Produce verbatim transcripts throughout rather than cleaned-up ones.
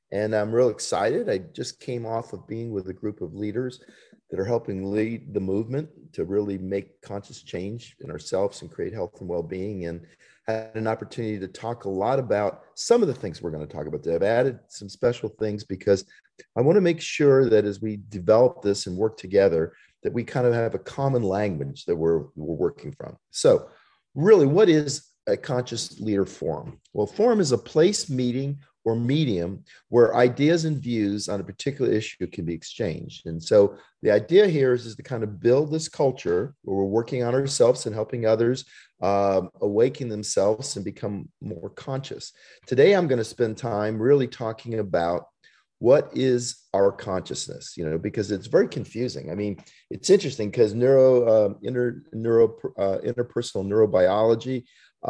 And I'm real excited. I just came off of being with a group of leaders that are helping lead the movement to really make conscious change in ourselves and create health and well-being. And had an opportunity to talk a lot about some of the things we're going to talk about today. I've added some special things because I want to make sure that as we develop this and work together, that we kind of have a common language that we're, we're working from. So really, what is a conscious leader forum? Well, forum is a place, meeting, or medium where ideas and views on a particular issue can be exchanged. And so the idea here is, is to kind of build this culture where we're working on ourselves and helping others um, awaken themselves and become more conscious. Today, I'm going to spend time really talking about what is our consciousness, you know, because it's very confusing. I mean, it's interesting because neuro, uh, inter, neuro, uh, interpersonal neurobiology,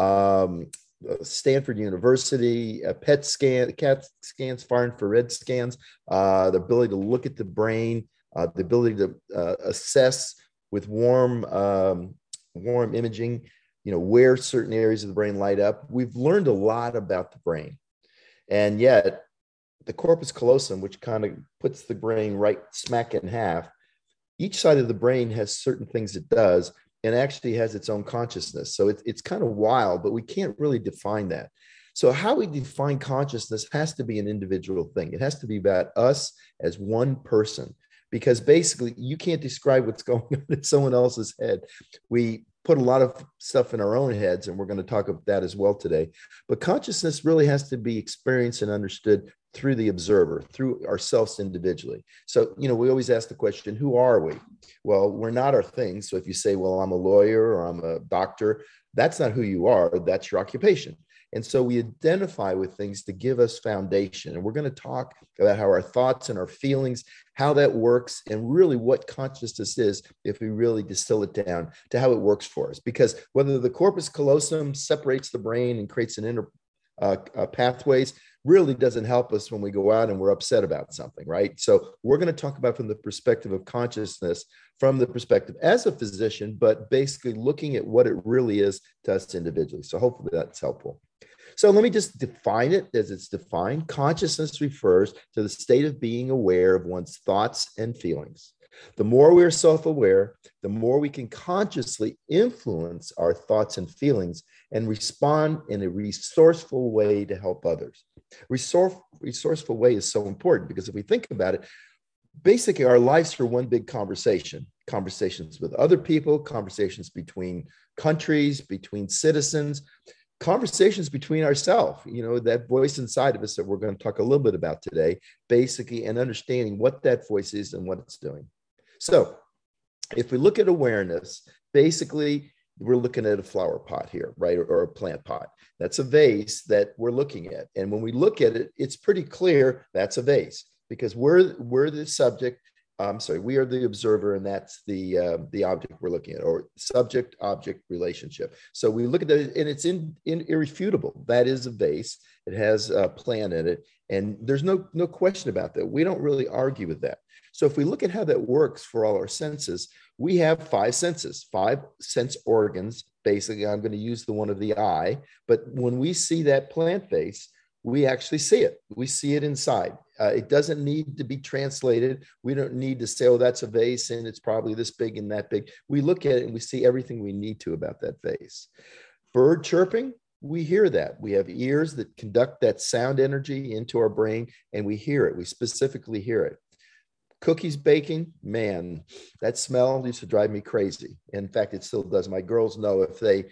um, Stanford University, uh, P E T scan, CAT scans, far infrared scans, uh, the ability to look at the brain, uh, the ability to uh, assess with warm, um, warm imaging, you know, where certain areas of the brain light up. We've learned a lot about the brain, and yet the corpus callosum, which kind of puts the brain right smack in half, each side of the brain has certain things it does and actually has its own consciousness. So it's, it's kind of wild, but we can't really define that. So how we define consciousness has to be an individual thing. It has to be about us as one person, because basically you can't describe what's going on in someone else's head. We put a lot of stuff in our own heads, and we're going to talk about that as well today. But consciousness really has to be experienced and understood through the observer, through ourselves individually. So, you know, we always ask the question, who are we? Well, we're not our things. So if you say, well, I'm a lawyer or I'm a doctor, that's not who you are. That's your occupation. And so we identify with things to give us foundation. And we're going to talk about how our thoughts and our feelings, how that works, and really what consciousness is if we really distill it down to how it works for us. Because whether the corpus callosum separates the brain and creates an inner uh, uh, pathways really doesn't help us when we go out and we're upset about something, right? So we're going to talk about from the perspective of consciousness, from the perspective as a physician, but basically looking at what it really is to us individually. So hopefully that's helpful. So let me just define it as it's defined. Consciousness refers to the state of being aware of one's thoughts and feelings. The more we are self-aware, the more we can consciously influence our thoughts and feelings and respond in a resourceful way to help others. Resource, resourceful way is so important because if we think about it, basically our lives are one big conversation. Conversations with other people, conversations between countries, between citizens, conversations between ourselves, you know, that voice inside of us that we're going to talk a little bit about today, basically, and understanding what that voice is and what it's doing. So if we look at awareness, basically, we're looking at a flower pot here, right? Or, or a plant pot. That's a vase that we're looking at. And when we look at it, it's pretty clear that's a vase because we're, we're the subject. I'm sorry, we are the observer, and that's the uh, the object we're looking at, or subject-object relationship. So we look at that, and it's in, in irrefutable. That is a vase. It has a plant in it, and there's no no question about that. We don't really argue with that. So if we look at how that works for all our senses, we have five senses, five sense organs. Basically, I'm going to use the one of the eye, but when we see that plant vase, we actually see it. We see it inside. Uh, it doesn't need to be translated. We don't need to say, oh, that's a vase and it's probably this big and that big. We look at it and we see everything we need to about that vase. Bird chirping, we hear that. We have ears that conduct that sound energy into our brain, and we hear it. We specifically hear it. Cookies baking, man, that smell used to drive me crazy. In fact, it still does. My girls know if they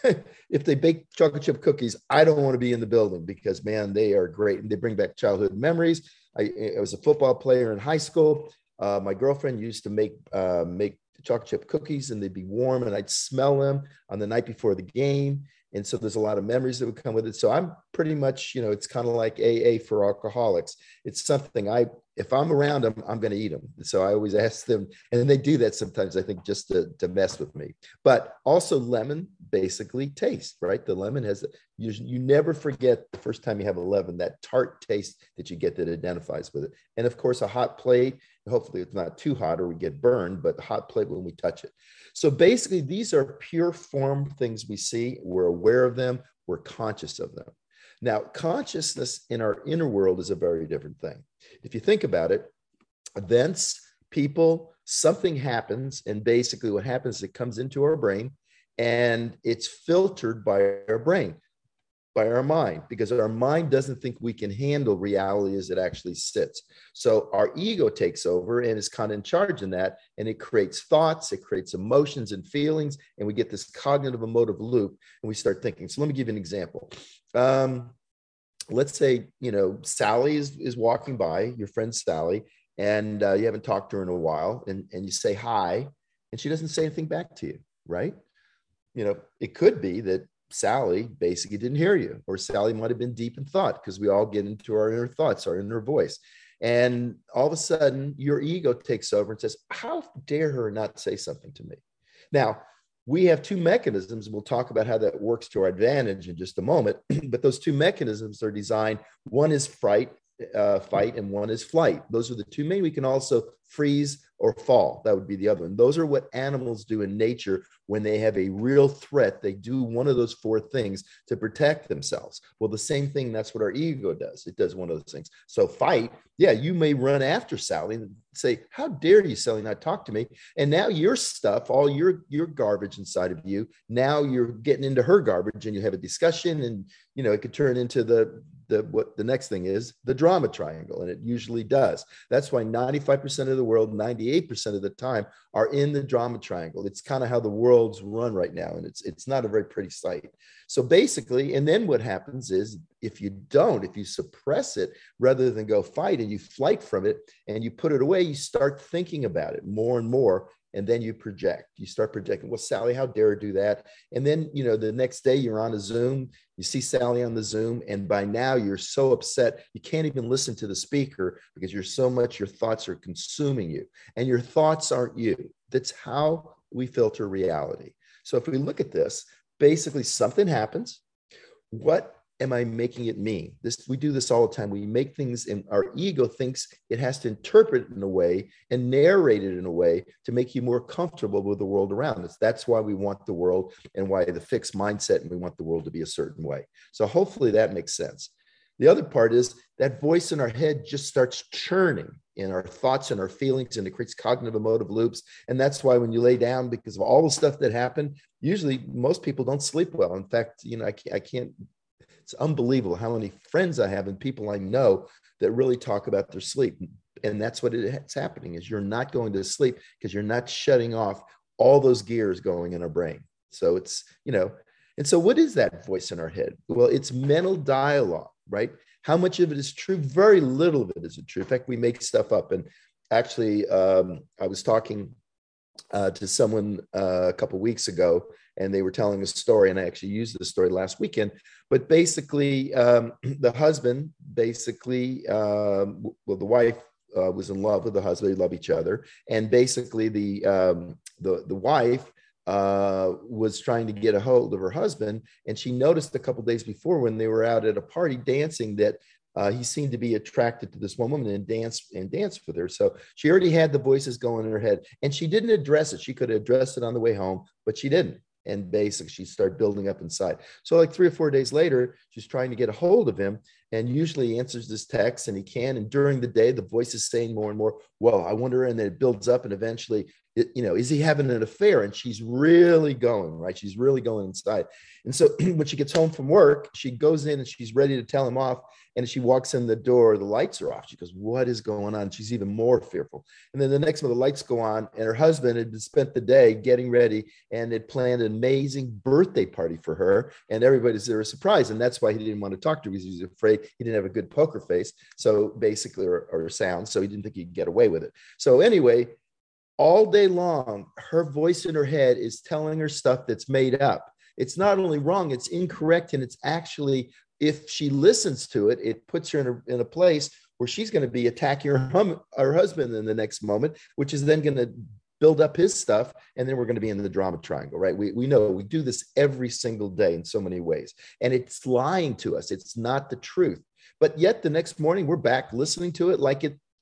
if they bake chocolate chip cookies, I don't want to be in the building because, man, they are great. And they bring back childhood memories. I, I was a football player in high school. Uh, my girlfriend used to make uh, make chocolate chip cookies, and they'd be warm, and I'd smell them on the night before the game. And so there's a lot of memories that would come with it. So I'm pretty much, you know, it's kind of like A A for alcoholics. It's something I, if I'm around them, I'm going to eat them. So I always ask them, and they do that sometimes, I think, just to, to mess with me. But also lemon basically taste, right? The lemon has, you, you never forget the first time you have a lemon, that tart taste that you get that identifies with it. And of course, a hot plate, hopefully it's not too hot or we get burned, but the hot plate when we touch it. So basically, these are pure form things we see. We're aware of them. We're conscious of them. Now, consciousness in our inner world is a very different thing. If you think about it, events, people, something happens, and basically what happens is it comes into our brain and it's filtered by our brain, by our mind, because our mind doesn't think we can handle reality as it actually sits. So our ego takes over and is kind of in charge in that, and it creates thoughts, it creates emotions and feelings, and we get this cognitive emotive loop, and we start thinking. So let me give you an example. Um, let's say, you know, Sally is, is walking by, your friend Sally, and uh, you haven't talked to her in a while, and, and you say hi, and she doesn't say anything back to you, right? You know, it could be that Sally basically didn't hear you, or Sally might have been deep in thought, because we all get into our inner thoughts, our inner voice. And all of a sudden, your ego takes over and says, how dare her not say something to me? Now, we have two mechanisms. We'll talk about how that works to our advantage in just a moment. But those two mechanisms are designed. One is fright, uh, fight, and one is flight. Those are the two main. We can also freeze or fall. That would be the other one. Those are what animals do in nature when they have a real threat. They do one of those four things to protect themselves. Well, the same thing, that's what our ego does. It does one of those things. So fight, yeah, you may run after Sally and say, how dare you, Sally, not talk to me? And now your stuff, all your, your garbage inside of you, now you're getting into her garbage, and you have a discussion, and, you know, it could turn into the, the, what the next thing is, the drama triangle. And it usually does. That's why ninety-five percent of the world, ninety-eight percent of the time, are in the drama triangle. It's kind of how the world's run right now. And it's, it's not a very pretty sight. So basically, and then what happens is, if you don't, if you suppress it rather than go fight, and you flight from it and you put it away, you start thinking about it more and more. And then you project, you start projecting, well, Sally, how dare her do that? And then, you know, the next day you're on a Zoom, you see Sally on the Zoom, and by now you're so upset, you can't even listen to the speaker, because you're so much, your thoughts are consuming you, and your thoughts aren't you. That's how we filter reality. So if we look at this, basically something happens. What am I making it mean? This, we do this all the time. We make things, and our ego thinks it has to interpret it in a way and narrate it in a way to make you more comfortable with the world around us. That's why we want the world, and why the fixed mindset, and we want the world to be a certain way. So hopefully that makes sense. The other part is that voice in our head just starts churning in our thoughts and our feelings, and it creates cognitive emotive loops. And that's why when you lay down, because of all the stuff that happened, usually most people don't sleep well. In fact, you know, I can't, I can't it's unbelievable how many friends I have and people I know that really talk about their sleep. And that's what it's happening, is you're not going to sleep because you're not shutting off all those gears going in our brain. So it's, you know, and so what is that voice in our head? Well, it's mental dialogue, right? How much of it is true? Very little of it is true. In fact, we make stuff up. And actually, um, I was talking uh, to someone uh, a couple of weeks ago, and they were telling a story, and I actually used the story last weekend. But basically, um, the husband, basically, um, well, the wife uh, was in love with the husband. They love each other, and basically, the um, the the wife uh, was trying to get a hold of her husband, and she noticed a couple of days before, when they were out at a party dancing, that Uh, he seemed to be attracted to this one woman and danced and danced with her. So she already had the voices going in her head, and she didn't address it. She could have addressed it on the way home, but she didn't. And basically she started building up inside. So like three or four days later, she's trying to get a hold of him, and usually he answers this text, and he can. And during the day, the voice is saying more and more, well, I wonder, and then it builds up, and eventually, it, you know, is he having an affair? And she's really going, right? She's really going inside. And so when she gets home from work, she goes in and she's ready to tell him off. And she walks in the door, the lights are off. She goes, what is going on? She's even more fearful. And then the next one, the lights go on, and her husband had spent the day getting ready and had planned an amazing birthday party for her. And everybody's there, a surprise. And that's why he didn't want to talk to her, because he was afraid he didn't have a good poker face. So basically, or, or sound. So he didn't think he'd get away with it. So anyway, all day long, her voice in her head is telling her stuff that's made up. It's not only wrong, it's incorrect. And it's actually, if she listens to it, it puts her in a, in a place where she's going to be attacking her, hum, her husband in the next moment, which is then going to build up his stuff. And then we're going to be in the drama triangle, right? We, we know we do this every single day in so many ways. And it's lying to us. It's not the truth. But yet the next morning we're back listening to it like it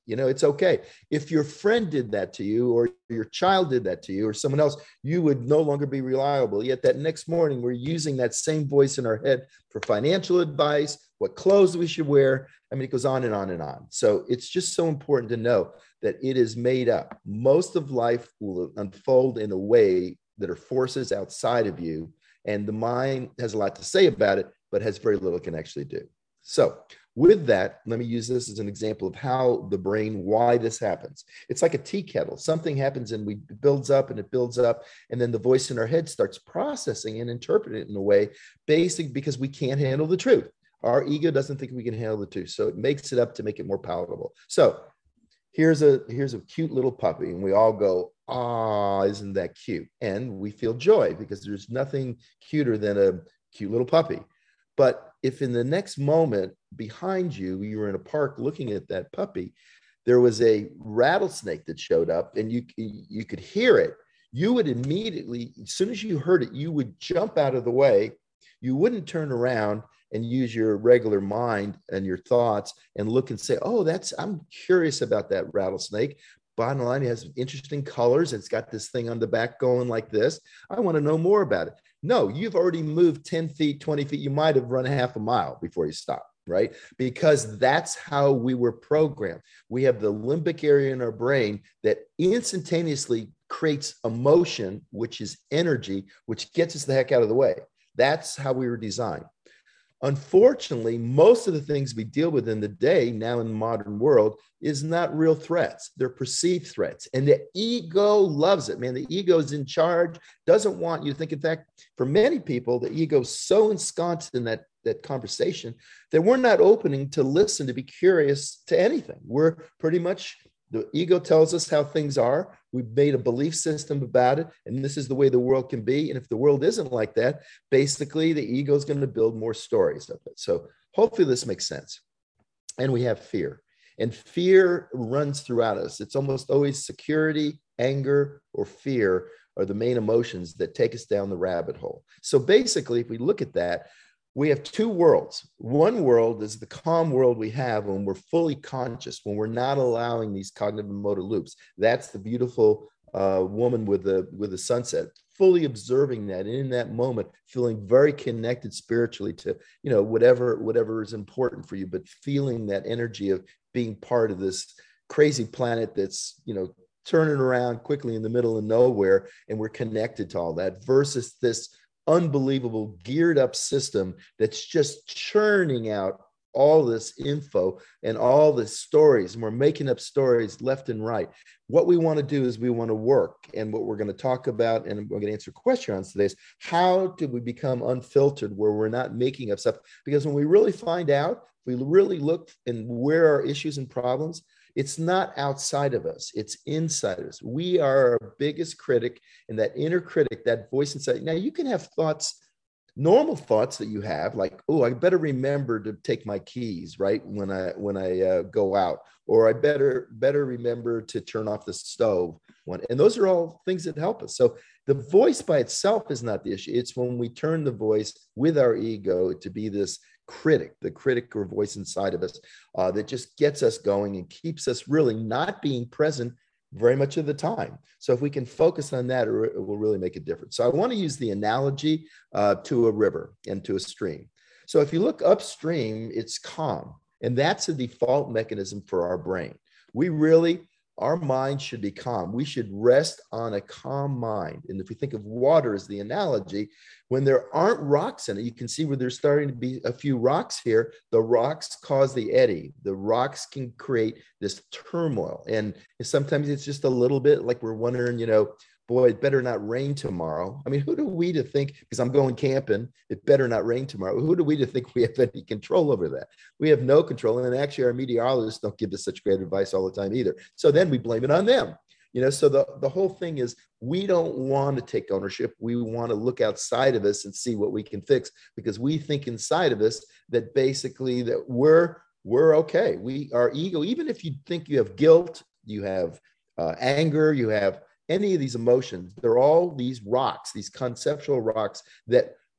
You know, it's okay. If your friend did that to you, or your child did that to you, or someone else, you would no longer be reliable. Yet that next morning, we're using that same voice in our head for financial advice, what clothes we should wear. I mean, it goes on and on and on. So it's just so important to know that it is made up. Most of life will unfold in a way that are forces outside of you. And the mind has a lot to say about it, but has very little it can actually do. So with that, let me use this as an example of how the brain, why this happens. It's like a tea kettle. Something happens and we it builds up and it builds up. And then the voice in our head starts processing and interpreting it in a way, basic because we can't handle the truth. Our ego doesn't think we can handle the truth. So it makes it up to make it more palatable. So here's a, here's a cute little puppy. And we all go, ah, isn't that cute? And we feel joy because there's nothing cuter than a cute little puppy. But if in the next moment behind you, you were in a park looking at that puppy, there was a rattlesnake that showed up and you, you could hear it, you would immediately, as soon as you heard it, you would jump out of the way. You wouldn't turn around and use your regular mind and your thoughts and look and say, oh, that's, I'm curious about that rattlesnake. Bottom line, it has interesting colors. It's got this thing on the back going like this. I want to know more about it. No, you've already moved ten feet, twenty feet. You might have run half a mile before you stop, right? Because that's how we were programmed. We have the limbic area in our brain that instantaneously creates emotion, which is energy, which gets us the heck out of the way. That's how we were designed. Unfortunately, most of the things we deal with in the day now in the modern world is not real threats. They're perceived threats. And the ego loves it, man. The ego is in charge, doesn't want you to think. In fact, for many people, the ego is so ensconced in that, that conversation that we're not opening to listen, to be curious to anything. We're pretty much, the ego tells us how things are. We've made a belief system about it, and this is the way the world can be. And if the world isn't like that, basically the ego is going to build more stories of it. So hopefully this makes sense. And we have fear, and fear runs throughout us. It's almost always security, anger, or fear are the main emotions that take us down the rabbit hole. So basically, if we look at that, we have two worlds. One world is the calm world we have when we're fully conscious, when we're not allowing these cognitive motor loops. That's the beautiful uh, woman with the with the sunset, fully observing that, and in that moment, feeling very connected spiritually to, you know, whatever whatever is important for you, but feeling that energy of being part of this crazy planet that's, you know, turning around quickly in the middle of nowhere, and we're connected to all that, versus this unbelievable geared up system that's just churning out all this info and all the stories, and we're making up stories left and right. What we want to do is we want to work, and what we're going to talk about and we're going to answer questions on today is how do we become unfiltered, where we're not making up stuff? Because when we really find out, we really look and where are issues and problems, it's not outside of us, it's inside of us. We are our biggest critic, and that inner critic, that voice inside. Now, you can have thoughts, normal thoughts that you have, like, oh, I better remember to take my keys, right, when I when I uh, go out, or I better better remember to turn off the stove. When, and those are all things that help us. So the voice by itself is not the issue. It's when we turn the voice with our ego to be this critic, the critic or voice inside of us uh, that just gets us going and keeps us really not being present very much of the time. So if we can focus on that, it will really make a difference. So I want to use the analogy uh, to a river and to a stream. So if you look upstream, it's calm, and that's a default mechanism for our brain. We really, our mind should be calm. We should rest on a calm mind. And if we think of water as the analogy, when there aren't rocks in it, you can see where there's starting to be a few rocks here. The rocks cause the eddy. The rocks can create this turmoil. And sometimes it's just a little bit like we're wondering, you know, boy, it better not rain tomorrow. I mean, who do we to think, because I'm going camping, it better not rain tomorrow. Who do we to think we have any control over that? We have no control. And actually our meteorologists don't give us such great advice all the time either. So then we blame it on them. You know, so the, the whole thing is we don't want to take ownership. We want to look outside of us and see what we can fix, because we think inside of us that basically that we're, we're okay. We, our ego, even if you think you have guilt, you have uh, anger, you have any of these emotions, they're all these rocks, these conceptual rocks that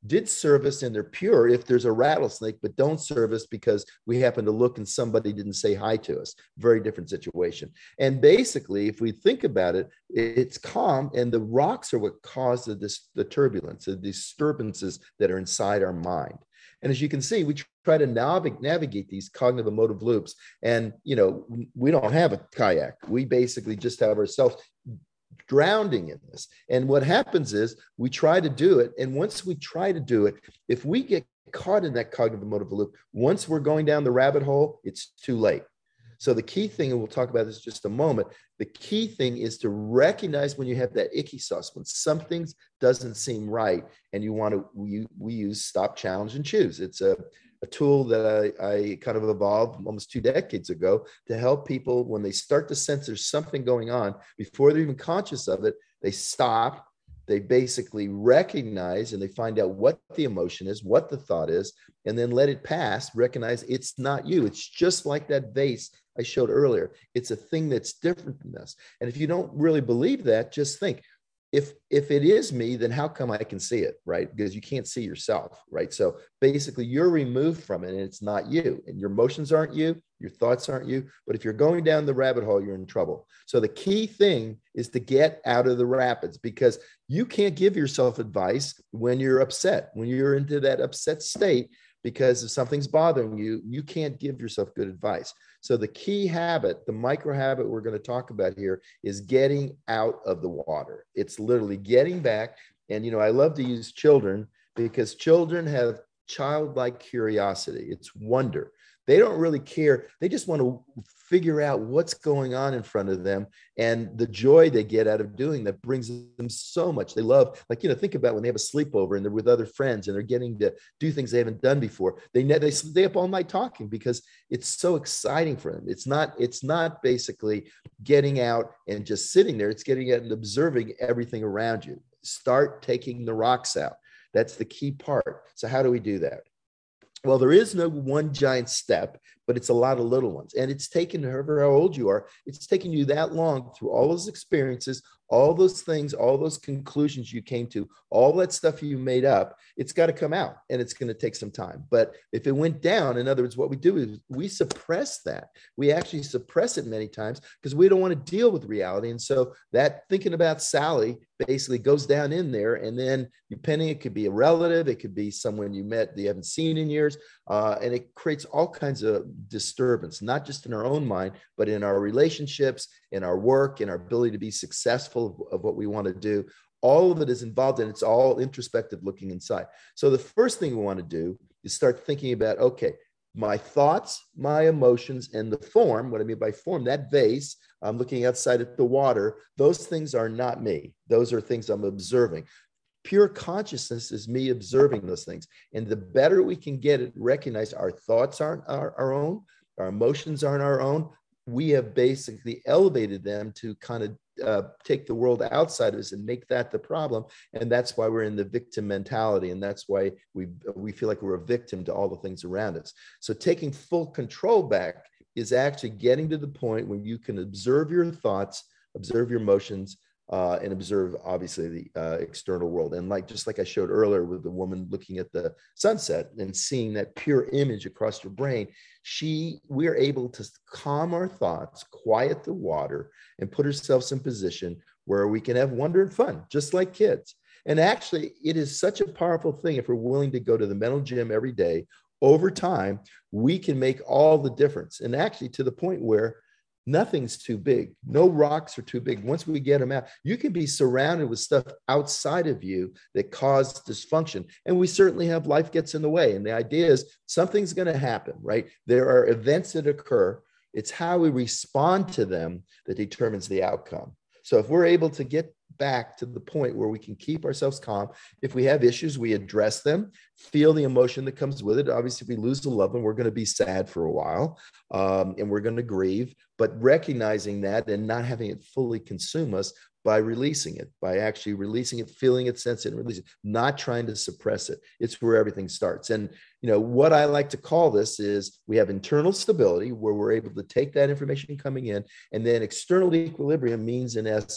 did serve us and they're pure if there's a rattlesnake, but don't serve us because we happen to look and somebody didn't say hi to us. Very different situation. And basically, if we think about it, it's calm, and the rocks are what cause the, this, the turbulence, the disturbances that are inside our mind. And as you can see, we try to navig- navigate these cognitive emotive loops. And, you know, we don't have a kayak. We basically just have ourselves drowning in this. And what happens is we try to do it. And once we try to do it, if we get caught in that cognitive emotive loop, once we're going down the rabbit hole, it's too late. So the key thing, and we'll talk about this in just a moment, the key thing is to recognize when you have that icky sauce, when something doesn't seem right, and you want to, we, we use stop, challenge, and choose. It's a, a tool that I, I kind of evolved almost two decades ago to help people when they start to sense there's something going on, before they're even conscious of it, they stop, they basically recognize, and they find out what the emotion is, what the thought is, and then let it pass, recognize it's not you. It's just like that vase I showed earlier. It's a thing that's different than this. And if you don't really believe that, just think, if if it is me, then how come I can see it, right? Because you can't see yourself, right? So basically you're removed from it and it's not you, and your emotions aren't you, your thoughts aren't you. But if you're going down the rabbit hole, you're in trouble. So the key thing is to get out of the rapids, because you can't give yourself advice when you're upset, when you're into that upset state, because if something's bothering you, you can't give yourself good advice. So the key habit, the micro habit we're going to talk about here, is getting out of the water. It's literally getting back. And, you know, I love to use children because children have childlike curiosity. It's wonder. They don't really care. They just want to figure out what's going on in front of them, and the joy they get out of doing that brings them so much. They love, like, you know, think about when they have a sleepover and they're with other friends and they're getting to do things they haven't done before. They they stay up all night talking because it's so exciting for them. It's not it's not basically getting out and just sitting there. It's getting out and observing everything around you. Start taking the rocks out. That's the key part. So how do we do that? Well, there is no one giant step, but it's a lot of little ones. And it's taken, however how old you are, it's taken you that long through all those experiences, all those things, all those conclusions you came to, all that stuff you made up. It's got to come out, and it's going to take some time. But if it went down, in other words, what we do is we suppress that. We actually suppress it many times because we don't want to deal with reality. And so that thinking about Sally basically goes down in there. And then depending, it could be a relative, it could be someone you met that you haven't seen in years. Uh, and it creates all kinds of disturbance, not just in our own mind, but in our relationships, in our work, in our ability to be successful of, of what we want to do. All of it is involved, and it's all introspective, looking inside. So the first thing we want to do is start thinking about, okay, my thoughts, my emotions, and the form. What I mean by form, that vase, I'm looking outside at the water. Those things are not me. Those are things I'm observing. Pure consciousness is me observing those things. And the better we can get it, recognize our thoughts aren't our, our own, our emotions aren't our own. We have basically elevated them to kind of uh, take the world outside of us and make that the problem. And that's why we're in the victim mentality. And that's why we, we feel like we're a victim to all the things around us. So taking full control back is actually getting to the point where you can observe your thoughts, observe your emotions, Uh, and observe, obviously, the uh, external world. And like, just like I showed earlier with the woman looking at the sunset and seeing that pure image across your brain, she, we're able to calm our thoughts, quiet the water, and put ourselves in position where we can have wonder and fun, just like kids. And actually, it is such a powerful thing. If we're willing to go to the mental gym every day, over time, we can make all the difference. And actually, to the point where nothing's too big. No rocks are too big. Once we get them out, you can be surrounded with stuff outside of you that cause dysfunction. And we certainly have, life gets in the way. And the idea is something's going to happen, right? There are events that occur. It's how we respond to them that determines the outcome. So if we're able to get back to the point where we can keep ourselves calm, if we have issues, we address them, feel the emotion that comes with it. Obviously, if we lose a loved one, we're going to be sad for a while, um, and we're going to grieve, but recognizing that and not having it fully consume us by releasing it, by actually releasing it, feeling it, sensing it, and releasing it, not trying to suppress it. It's where everything starts. And, you know, what I like to call this is we have internal stability where we're able to take that information coming in, and then external equilibrium means, in essence,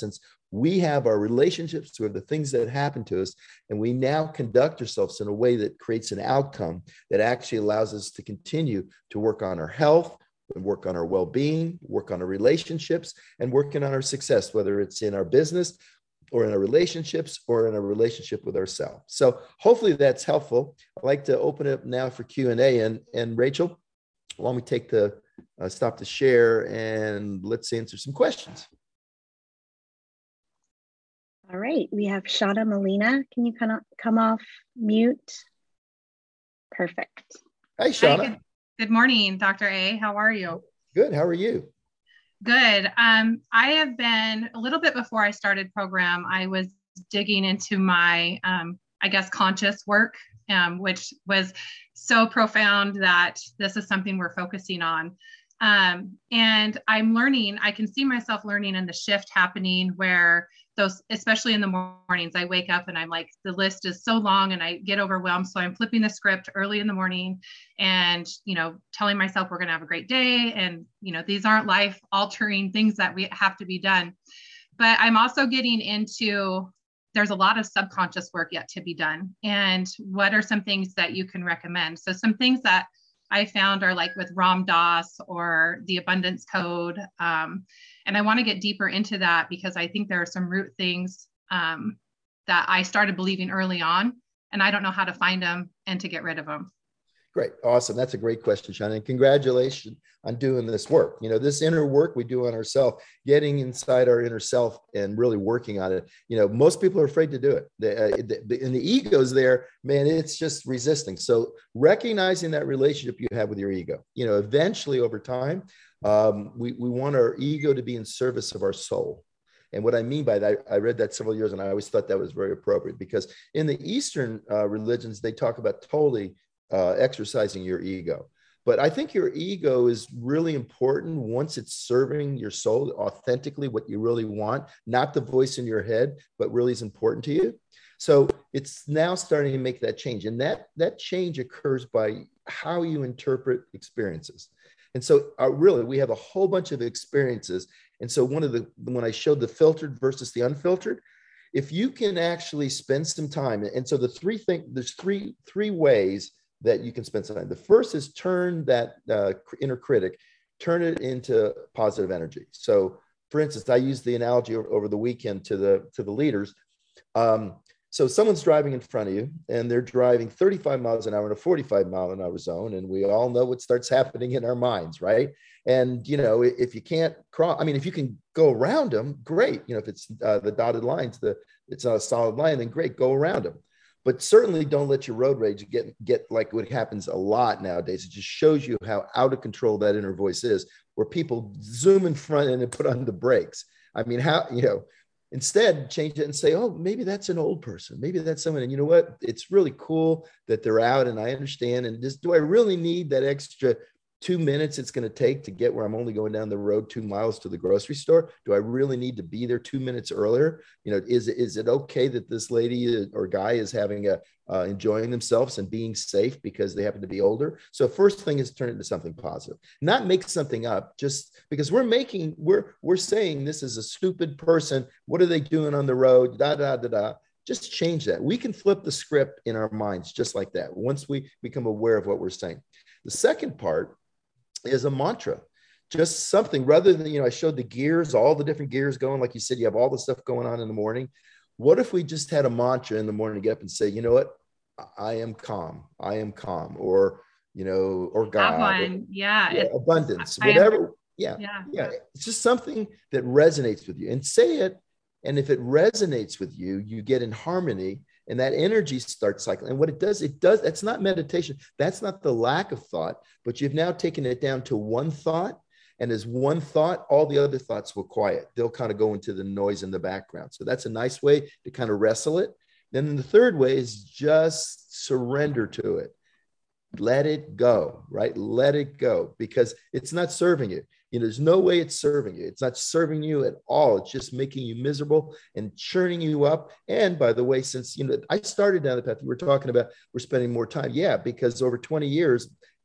We have our relationships, we have the things that happen to us, and we now conduct ourselves in a way that creates an outcome that actually allows us to continue to work on our health, and work on our well-being, work on our relationships, and working on our success, whether it's in our business or in our relationships or in a relationship with ourselves. So hopefully that's helpful. I'd like to open it up now for Q and A. And, and Rachel, why don't we take the uh, stop to share and let's answer some questions. All right, we have Shauna Molina. Can you kind of come off mute? Perfect. Hi, Shauna. Hi, good, good morning, Doctor A. How are you? Good. How are you? Good. Um, I have been, a little bit before I started program, I was digging into my, um, I guess, conscious work, um, which was so profound that this is something we're focusing on. Um, and I'm learning, I can see myself learning in the shift happening where those, especially in the mornings, I wake up and I'm like, the list is so long and I get overwhelmed. So I'm flipping the script early in the morning and, you know, telling myself we're going to have a great day. And, you know, these aren't life altering things that we have to be done. But I'm also getting into, there's a lot of subconscious work yet to be done. And what are some things that you can recommend? So some things that I found are like with Ram Dass or the Abundance Code. Um, and I want to get deeper into that because I think there are some root things um, that I started believing early on, and I don't know how to find them and to get rid of them. Great. Awesome. That's a great question, Shauna. And congratulations on doing this work. You know, this inner work we do on ourselves, getting inside our inner self and really working on it. You know, most people are afraid to do it. The, uh, the, and the ego's there, man, it's just resisting. So recognizing that relationship you have with your ego, you know, eventually over time, um, we, we want our ego to be in service of our soul. And what I mean by that, I read that several years and I always thought that was very appropriate because in the Eastern uh, religions, they talk about totally Uh, exercising your ego. But I think your ego is really important once it's serving your soul authentically, what you really want, not the voice in your head, but really is important to you. So it's now starting to make that change. And that, that change occurs by how you interpret experiences. And so uh, really, we have a whole bunch of experiences. And so one of the, when I showed the filtered versus the unfiltered, if you can actually spend some time, and so the three things, there's three, three ways that you can spend some time. The first is turn that uh, inner critic, turn it into positive energy. So for instance, I used the analogy over, over the weekend to the, to the leaders. Um, so someone's driving in front of you and they're driving thirty-five miles an hour in a forty-five mile an hour zone. And we all know what starts happening in our minds, right? And, you know, if you can't cross, I mean, if you can go around them, great. You know, if it's uh, the dotted lines, the it's not a solid line, then great, go around them. But certainly don't let your road rage get, get like what happens a lot nowadays. It just shows you how out of control that inner voice is, where people zoom in front and put on the brakes. I mean, how, you know, instead change it and say, oh, maybe that's an old person. Maybe that's someone. And you know what? It's really cool that they're out and I understand. And just, do I really need that extra two minutes it's going to take to get where I'm only going down the road two miles to the grocery store? Do I really need to be there two minutes earlier? You know, is, is it okay that this lady or guy is having a, uh, enjoying themselves and being safe because they happen to be older? So first thing is turn it into something positive, not make something up just because we're making, we're, we're saying this is a stupid person. What are they doing on the road? Da, da, da, da. Just change that. We can flip the script in our minds just like that once we become aware of what we're saying. The second part is a mantra, just something rather than, you know, I showed the gears, all the different gears going, like you said, you have all the stuff going on in the morning. What if we just had a mantra in the morning to get up and say, you know what, I am calm, I am calm, or, you know, or God, one. or, yeah, yeah, abundance, I whatever. am, yeah, yeah, yeah. It's just something that resonates with you and say it. And if it resonates with you, you get in harmony and that energy starts cycling. And what it does, it does, that's not meditation. That's not the lack of thought, but you've now taken it down to one thought. And as one thought, all the other thoughts will quiet. They'll kind of go into the noise in the background. So that's a nice way to kind of wrestle it. Then the third way is just surrender to it. Let it go, right? Let it go because it's not serving you. You know, there's no way it's serving you. It's not serving you at all. It's just making you miserable and churning you up. And by the way, since, you know, I started down the path you were talking about, we're spending more time. Yeah, because over twenty years,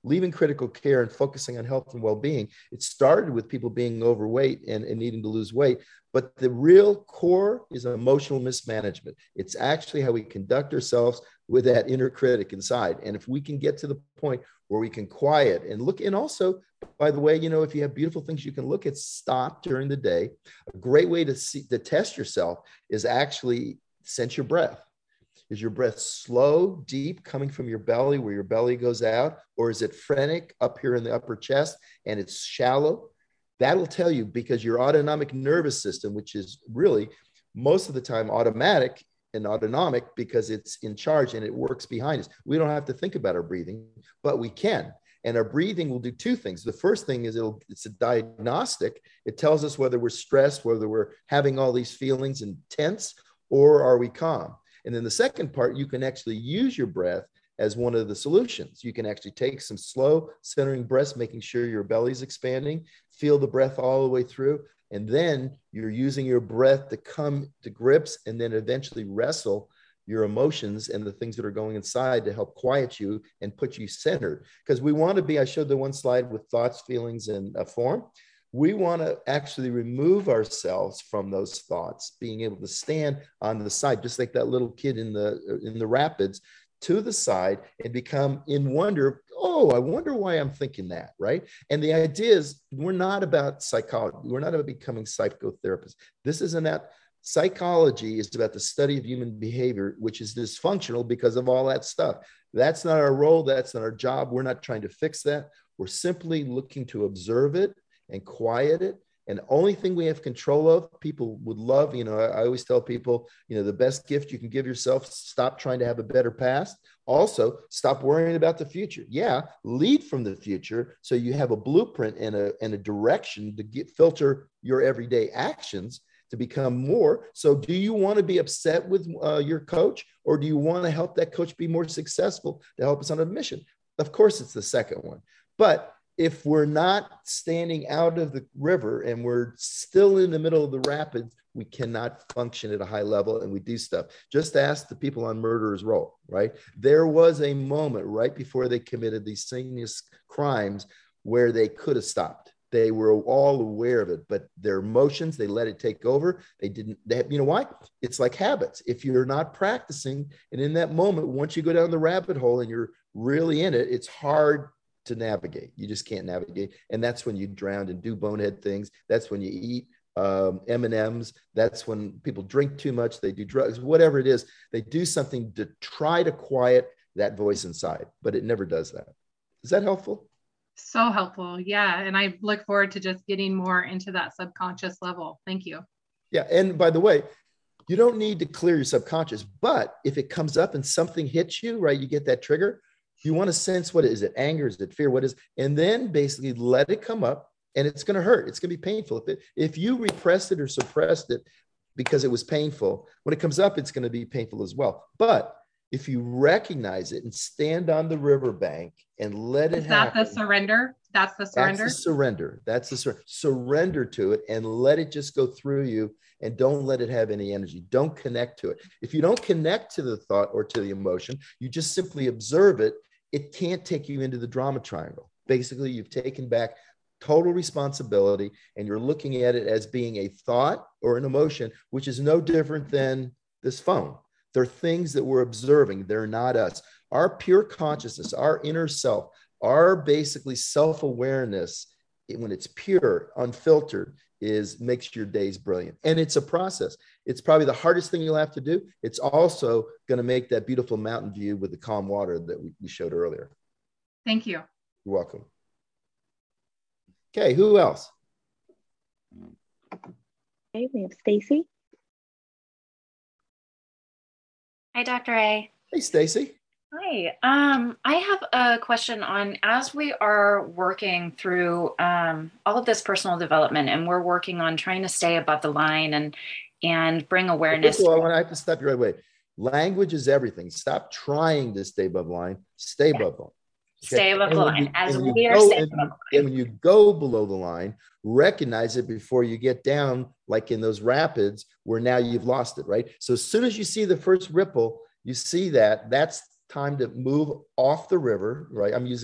leaving critical care and focusing on health and well-being, it started with people being overweight and, and needing to lose weight. But the real core is emotional mismanagement. It's actually how we conduct ourselves with that inner critic inside. And if we can get to the point where we can quiet and look, and also, by the way, you know, if you have beautiful things you can look at, stop during the day. A great way to see, to test yourself is actually sense your breath. Is your breath slow, deep, coming from your belly where your belly goes out? Or is it frenetic up here in the upper chest and it's shallow? That'll tell you, because your autonomic nervous system, which is really most of the time automatic and autonomic because it's in charge and it works behind us. We don't have to think about our breathing, but we can. And our breathing will do two things. The first thing is it'll, it's a diagnostic. It tells us whether we're stressed, whether we're having all these feelings and tense, or are we calm? And then the second part, you can actually use your breath as one of the solutions. You can actually take some slow centering breaths, making sure your belly's expanding, feel the breath all the way through. And then you're using your breath to come to grips and then eventually wrestle your emotions and the things that are going inside to help quiet you and put you centered. Because we want to be, I showed the one slide with thoughts, feelings, and a form. We want to actually remove ourselves from those thoughts, being able to stand on the side, just like that little kid in the in the rapids, to the side and become in wonder. Oh, I wonder why I'm thinking that, right? And the idea is we're not about psychology. We're not about becoming psychotherapists. This isn't that. Psychology is about the study of human behavior, which is dysfunctional because of all that stuff. That's not our role. That's not our job. We're not trying to fix that. We're simply looking to observe it and quiet it. And the only thing we have control of, people would love, you know, I, I always tell people, you know, the best gift you can give yourself, stop trying to have a better past. Also, stop worrying about the future. Yeah, lead from the future so you have a blueprint and a, and a direction to get, filter your everyday actions to become more. So do you want to be upset with uh, your coach, or do you want to help that coach be more successful to help us on a mission? Of course, it's the second one. But if we're not standing out of the river and we're still in the middle of the rapids, we cannot function at a high level, and we do stuff. Just ask the people on Murderer's Row, right? There was a moment right before they committed these heinous crimes where they could have stopped. They were all aware of it, but their emotions, they let it take over. They didn't, they have, you know why? It's like habits. If you're not practicing, and in that moment, once you go down the rabbit hole and you're really in it, it's hard to navigate. You just can't navigate. And that's when you drown and do bonehead things. That's when you eat um, M and M's. That's when people drink too much. They do drugs, whatever it is. They do something to try to quiet that voice inside, but it never does that. Is that helpful? So helpful. Yeah. And I look forward to just getting more into that subconscious level. Thank you. Yeah. And by the way, you don't need to clear your subconscious, but if it comes up and something hits you, right, you get that trigger, you want to sense, what is it? Anger? Is it fear? What is, and then basically let it come up, and it's going to hurt. It's going to be painful. If it, if you repressed it or suppressed it because it was painful, when it comes up, it's going to be painful as well. But if you recognize it and stand on the riverbank and let it Is that happen. the surrender? That's the surrender? That's the surrender. That's the sur- surrender to it, and let it just go through you, and don't let it have any energy. Don't connect to it. If you don't connect to the thought or to the emotion, you just simply observe it. It can't take you into the drama triangle. Basically, you've taken back total responsibility, and you're looking at it as being a thought or an emotion, which is no different than this phone. They're things that we're observing. They're not us. Our pure consciousness, our inner self, our basically self-awareness, when it's pure, unfiltered, is makes your days brilliant. And it's a process. It's probably the hardest thing you'll have to do. It's also going to make that beautiful mountain view with the calm water that we, we showed earlier. Thank you. You're welcome. Okay, who else? Okay, we have Stacy. Hi, Doctor A. Hey, Stacy. Hi. Um, I have a question on, as we are working through um, all of this personal development, and we're working on trying to stay above the line and and bring awareness. First of all, I have to stop you right away. Language is everything. Stop trying to stay above the line. Stay Yeah. above the line. Okay? Stay above And the when line. you- As and when we you are go- staying and- above the And line. when you go below the line, recognize it before you get down, like in those rapids where now you've lost it, right? So as soon as you see the first ripple, you see that, that's time to move off the river, right? I'm using a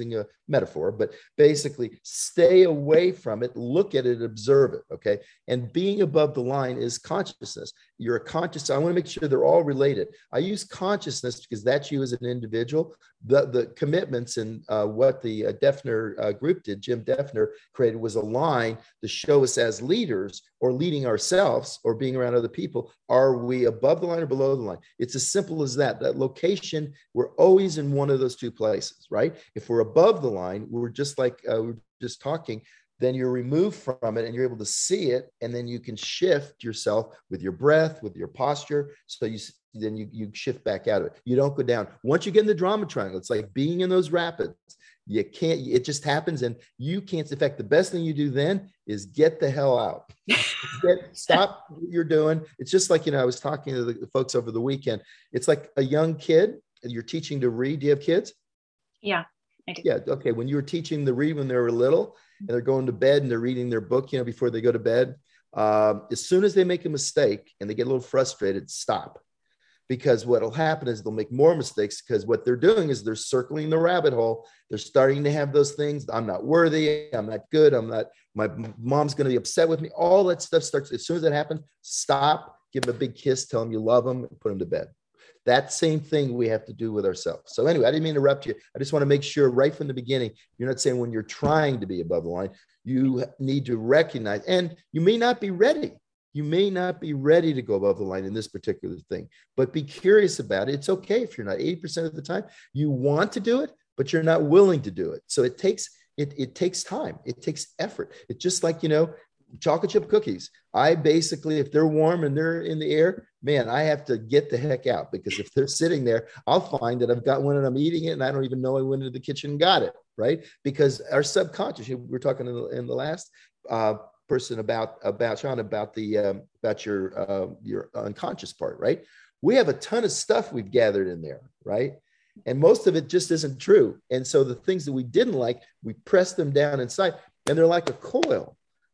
metaphor, but basically stay away from it, look at it, observe it. Okay. And being above the line is consciousness. You're a conscious. I want to make sure they're all related. I use consciousness because that's you as an individual. The, the commitments and uh, what the uh, Defner uh, group did, Jim Defner created, was a line to show us as leaders or leading ourselves or being around other people. Are we above the line or below the line? It's as simple as that. That location, we're always in one of those two places, right? If we're above the line, we're just like uh, we we're just talking, then you're removed from it and you're able to see it. And then you can shift yourself with your breath, with your posture. So you then you, you shift back out of it. You don't go down. Once you get in the drama triangle, it's like being in those rapids. You can't, it just happens and you can't. In fact, the best thing you do then is get the hell out. Get, stop what you're doing. It's just like, you know, I was talking to the folks over the weekend. It's like a young kid and you're teaching to read. Do you have kids? Yeah, I do. Yeah. Okay. When you were teaching to read when they were little and they're going to bed and they're reading their book, you know, before they go to bed, um, as soon as they make a mistake and they get a little frustrated, stop. Because what will happen is they'll make more mistakes because what they're doing is they're circling the rabbit hole. They're starting to have those things. I'm not worthy. I'm not good. I'm not, my mom's going to be upset with me. All that stuff starts. As soon as that happens, stop, give them a big kiss, tell them you love them and put them to bed. That same thing we have to do with ourselves. So anyway, I didn't mean to interrupt you. I just want to make sure right from the beginning, you're not saying when you're trying to be above the line, you need to recognize, and you may not be ready. You may not be ready to go above the line in this particular thing, but be curious about it. It's okay if you're not. eighty percent of the time. You want to do it, but you're not willing to do it. So it takes, it, it takes time. It takes effort. It's just like, you know, chocolate chip cookies. I basically, if they're warm and they're in the air, man, I have to get the heck out, because if they're sitting there, I'll find that I've got one and I'm eating it and I don't even know I went into the kitchen and got it, right? Because our subconscious, we were talking in the, in the last uh, person about, about Sean, about the, um, about your, uh, your unconscious part, right? We have a ton of stuff we've gathered in there, right? And most of it just isn't true. And so the things that we didn't like, we press them down inside and they're like a coil.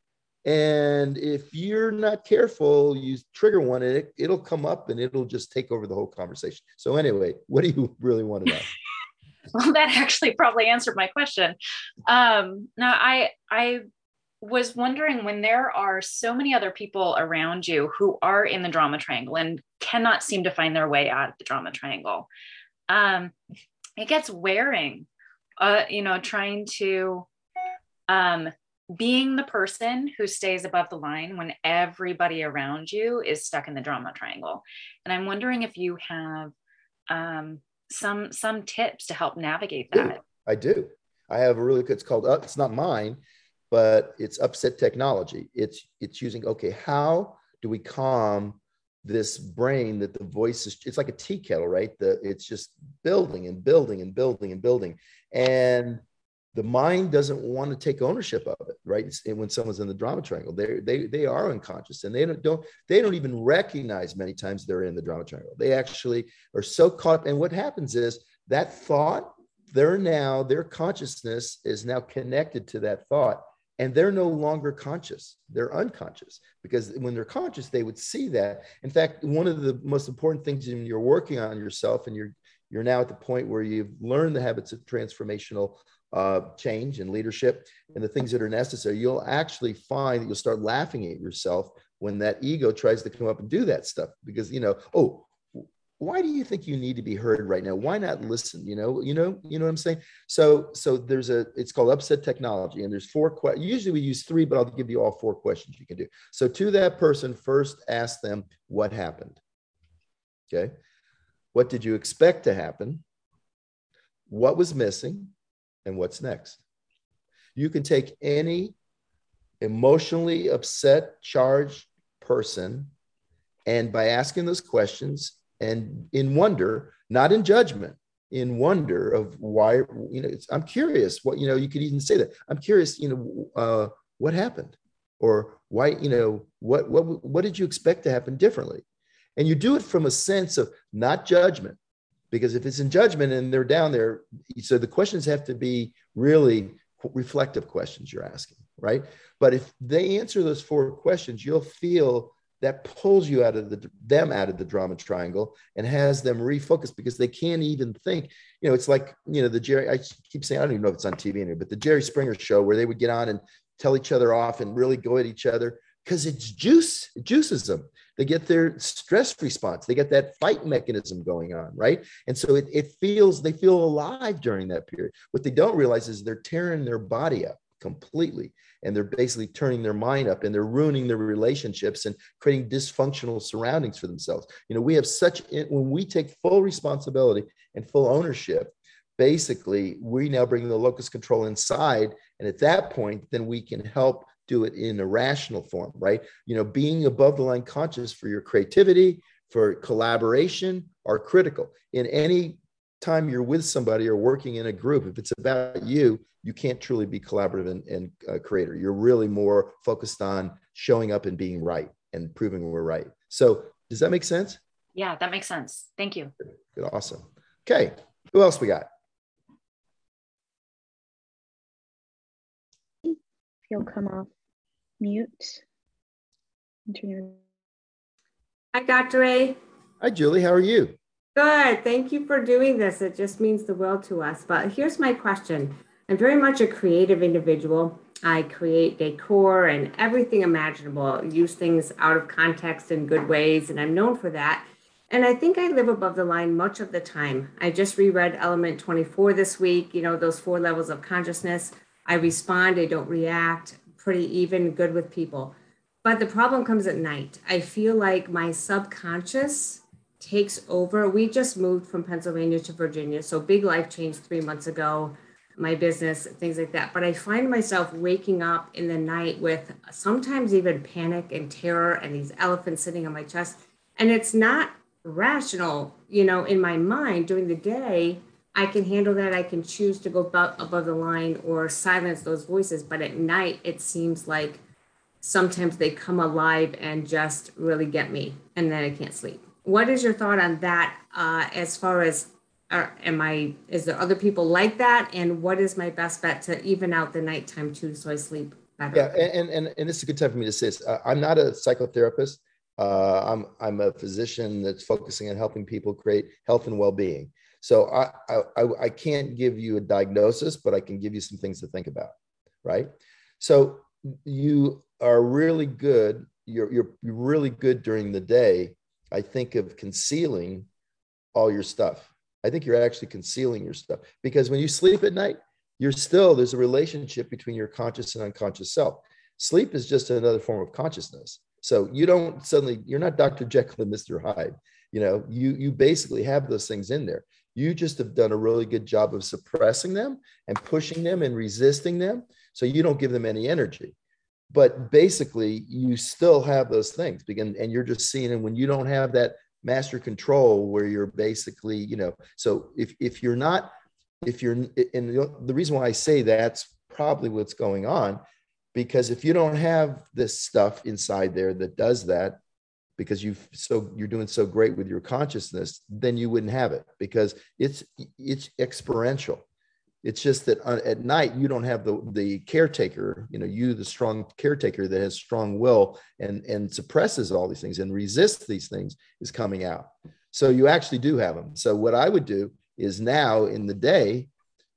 And if you're not careful, you trigger one and it, it'll come up and it'll just take over the whole conversation. So anyway, what do you really want to know? Well, that actually probably answered my question. Um, now, I, I was wondering, when there are so many other people around you who are in the drama triangle and cannot seem to find their way out of the drama triangle, um, it gets wearing, uh, you know, trying to, um, being the person who stays above the line when everybody around you is stuck in the drama triangle. And I'm wondering if you have um, some some tips to help navigate that. I do. I have a really good, it's called, uh, it's not mine, but it's Upset Technology. It's, it's using, okay, how do we calm this brain that the voice is, it's like a tea kettle, right? The, it's just building and building and building and building. And the mind doesn't want to take ownership of it, right? And when someone's in the drama triangle, they they they are unconscious, and they don't don't they don't even recognize many times they're in the drama triangle. They actually are so caught up. And what happens is that thought, they're now their consciousness is now connected to that thought, and they're no longer conscious. They're unconscious, because when they're conscious, they would see that. In fact, one of the most important things when you're working on yourself, and you're you're now at the point where you've learned the habits of transformational Uh, change and leadership and the things that are necessary, you'll actually find that you'll start laughing at yourself when that ego tries to come up and do that stuff, because, you know, oh, why do you think you need to be heard right now? Why not listen? You know, you know, you know what I'm saying? So, so there's a, it's called Upset Technology, and there's four questions. Usually we use three, but I'll give you all four questions you can do. So to that person, first ask them what happened. Okay. What did you expect to happen? What was missing? And what's next? You can take any emotionally upset, charged person, and by asking those questions and in wonder, not in judgment, in wonder of why, you know, it's, I'm curious what, you know, you could even say that. I'm curious, you know, uh, what happened, or why, you know, what, what, what did you expect to happen differently? And you do it from a sense of not judgment. Because if it's in judgment and they're down there, so the questions have to be really reflective questions you're asking, right? But if they answer those four questions, you'll feel that pulls you out of the them out of the drama triangle and has them refocus because they can't even think. You know, it's like, you know, the Jerry, I keep saying, I don't even know if it's on T V anymore, but the Jerry Springer show where they would get on and tell each other off and really go at each other because it's juice, it juices them. They get their stress response. They get that fight mechanism going on, right? And so it, it feels, they feel alive during that period. What they don't realize is they're tearing their body up completely. And they're basically turning their mind up and they're ruining their relationships and creating dysfunctional surroundings for themselves. You know, we have such, when we take full responsibility and full ownership, basically we now bring the locus control inside. And at that point, then we can help do it in a rational form, right? You know, being above the line conscious for your creativity, for collaboration are critical. In any time you're with somebody or working in a group, if it's about you, you can't truly be collaborative and, and uh, creator. You're really more focused on showing up and being right and proving we're right. So does that make sense? Yeah, that makes sense. Thank you. Good. Good. Awesome. Okay. Who else we got? If you'll come off mute. Hi, Doctor A. Hi, Julie. How are you? Good. Thank you for doing this. It just means the world to us. But here's my question. I'm very much a creative individual. I create decor and everything imaginable, use things out of context in good ways, and I'm known for that. And I think I live above the line much of the time. I just reread Element twenty-four this week, you know, those four levels of consciousness. I respond, I don't react, pretty even, good with people. But the problem comes at night. I feel like my subconscious takes over. We just moved from Pennsylvania to Virginia, so big life change three months ago, my business, things like that. But I find myself waking up in the night with sometimes even panic and terror and these elephants sitting on my chest. And it's not rational, you know, in my mind. During the day, I can handle that. I can choose to go above, above the line or silence those voices. But at night, it seems like sometimes they come alive and just really get me, and then I can't sleep. What is your thought on that uh, as far as, are, am I, is there other people like that? And what is my best bet to even out the nighttime too, so I sleep better? Yeah, and and and this is a good time for me to say this. Uh, I'm not a psychotherapist. Uh, I'm I'm a physician that's focusing on helping people create health and well-being. So I, I I can't give you a diagnosis, but I can give you some things to think about, right? So you are really good. You're you're really good during the day. I think of concealing all your stuff. I think you're actually concealing your stuff because when you sleep at night, you're still, there's a relationship between your conscious and unconscious self. Sleep is just another form of consciousness. So you don't suddenly, you're not Doctor Jekyll and Mister Hyde. You know, you, you basically have those things in there. You just have done a really good job of suppressing them and pushing them and resisting them. So you don't give them any energy. But basically, you still have those things, begin, and you're just seeing them when you don't have that master control where you're basically, you know, so if, if you're not, if you're, and the reason why I say that's probably what's going on, because if you don't have this stuff inside there that does that, because you've so you're doing so great with your consciousness, then you wouldn't have it because it's it's experiential. It's just that at night you don't have the the caretaker, you know, you the strong caretaker that has strong will and and suppresses all these things and resists these things is coming out. So you actually do have them. So what I would do is now in the day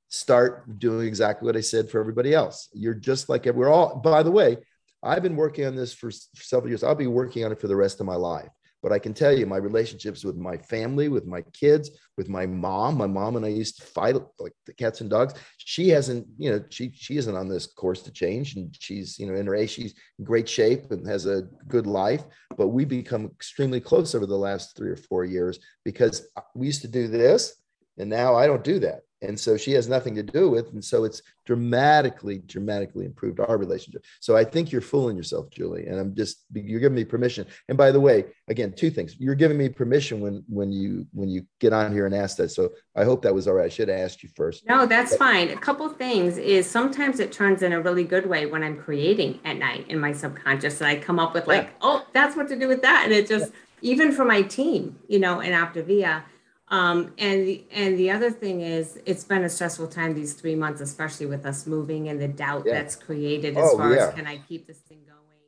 start doing exactly what I said for everybody else. You're just like we're all. By the way, I've been working on this for several years. I'll be working on it for the rest of my life. But I can tell you my relationships with my family, with my kids, with my mom, my mom and I used to fight like the cats and dogs. She hasn't, you know, she she isn't on this course to change. And she's, you know, in her age, she's in great shape and has a good life. But we become extremely close over the last three or four years because we used to do this. And now I don't do that. And so she has nothing to do with. And so it's dramatically, dramatically improved our relationship. So I think you're fooling yourself, Julie. And I'm just, you're giving me permission. And by the way, again, two things. You're giving me permission when, when you, when you get on here and ask that. So I hope that was all right. I should have asked you first. No, that's fine. A couple things is sometimes it turns in a really good way when I'm creating at night in my subconscious. And I come up with like, yeah. oh, that's what to do with that. And it just, yeah. even for my team, you know, in Optavia. Um, and, the, and the other thing is, it's been a stressful time these three months, especially with us moving and the doubt yeah. that's created as oh, far yeah. as can I keep this thing going?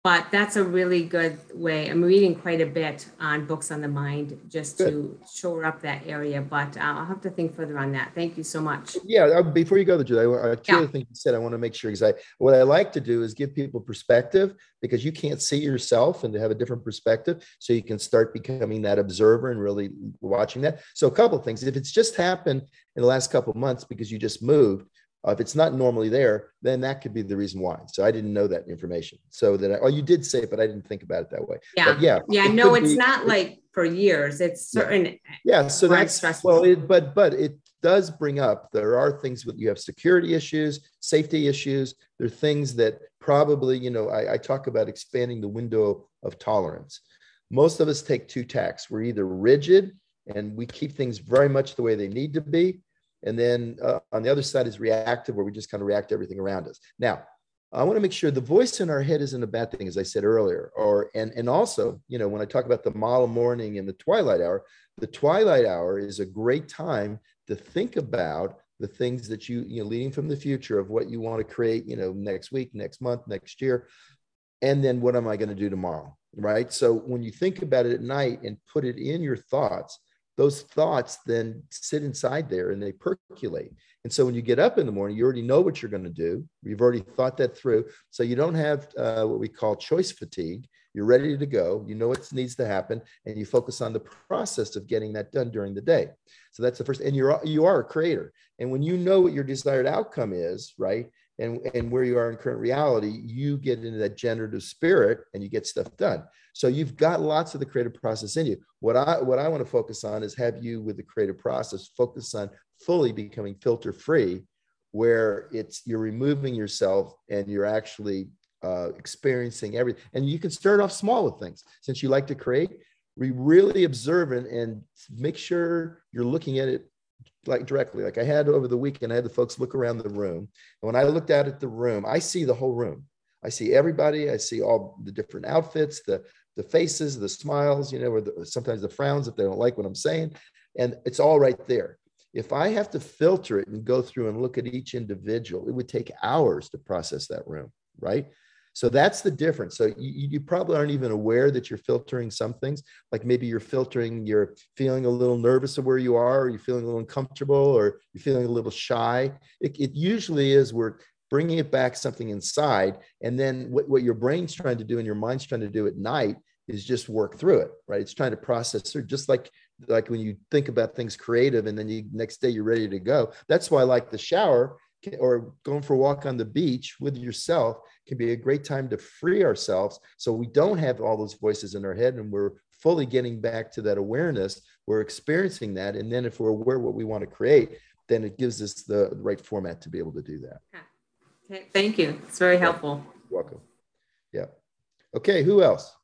But that's a really good way. I'm reading quite a bit on books on the mind just Good. to shore up that area, but uh, I'll have to think further on that. Thank you so much. Yeah, uh, before you go to Julie, I, I, two Yeah. other things you said, I want to make sure, because I, what I like to do is give people perspective, because you can't see yourself, and to have a different perspective, so you can start becoming that observer and really watching that. So a couple of things, if it's just happened in the last couple of months because you just moved, Uh, if it's not normally there, then that could be the reason why. So I didn't know that information. So that, I, oh, you did say it, but I didn't think about it that way. Yeah. But yeah. Yeah. it No, could it's be- not like for years. It's certain. Yeah. So Right, that's, stressful. well, it, but, but it does bring up, there are things that you have security issues, safety issues. There are things that probably, you know, I, I talk about expanding the window of tolerance. Most of us take two tacks. We're either rigid and we keep things very much the way they need to be. And then uh, on the other side is reactive, where we just kind of react to everything around us. Now, I want to make sure the voice in our head isn't a bad thing, as I said earlier. Or and and also, you know, when I talk about the model morning and the twilight hour, the twilight hour is a great time to think about the things that you, you know, leading from the future of what you want to create, you know, next week, next month, next year. And then what am I going to do tomorrow, right? So when you think about it at night and put it in your thoughts, those thoughts then sit inside there and they percolate. And so when you get up in the morning, you already know what you're going to do. You've already thought that through. So you don't have uh, what we call choice fatigue. You're ready to go. You know what needs to happen, and you focus on the process of getting that done during the day. So that's the first, and you're, you are a creator. And when you know what your desired outcome is, right, and, and where you are in current reality, you get into that generative spirit and you get stuff done. So you've got lots of the creative process in you. What I what I want to focus on is have you, with the creative process, focus on fully becoming filter free, where it's you're removing yourself and you're actually uh, experiencing everything. And you can start off small with things. Since you like to create, be really observant and make sure you're looking at it like directly. Like I had over the weekend, I had the folks look around the room. And when I looked out at the room, I see the whole room. I see everybody. I see all the different outfits, the the faces, the smiles, you know, or the, sometimes the frowns if they don't like what I'm saying. And it's all right there. If I have to filter it and go through and look at each individual, it would take hours to process that room, right? So that's the difference. So you, you probably aren't even aware that you're filtering some things. Like maybe you're filtering, you're feeling a little nervous of where you are, or you're feeling a little uncomfortable, or you're feeling a little shy. It, it usually is we're bringing it back something inside. And then what, what your brain's trying to do and your mind's trying to do at night is just work through it, right? It's trying to process through, just like, like when you think about things creative and then you next day you're ready to go. That's why I like the shower or going for a walk on the beach with yourself can be a great time to free ourselves. So we don't have all those voices in our head and we're fully getting back to that awareness. We're experiencing that. And then if we're aware of what we want to create, then it gives us the, the right format to be able to do that. Okay, thank you. It's very helpful. You're welcome. Yeah. Okay, who else?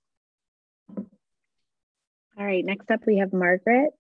All right, next up we have Margaret.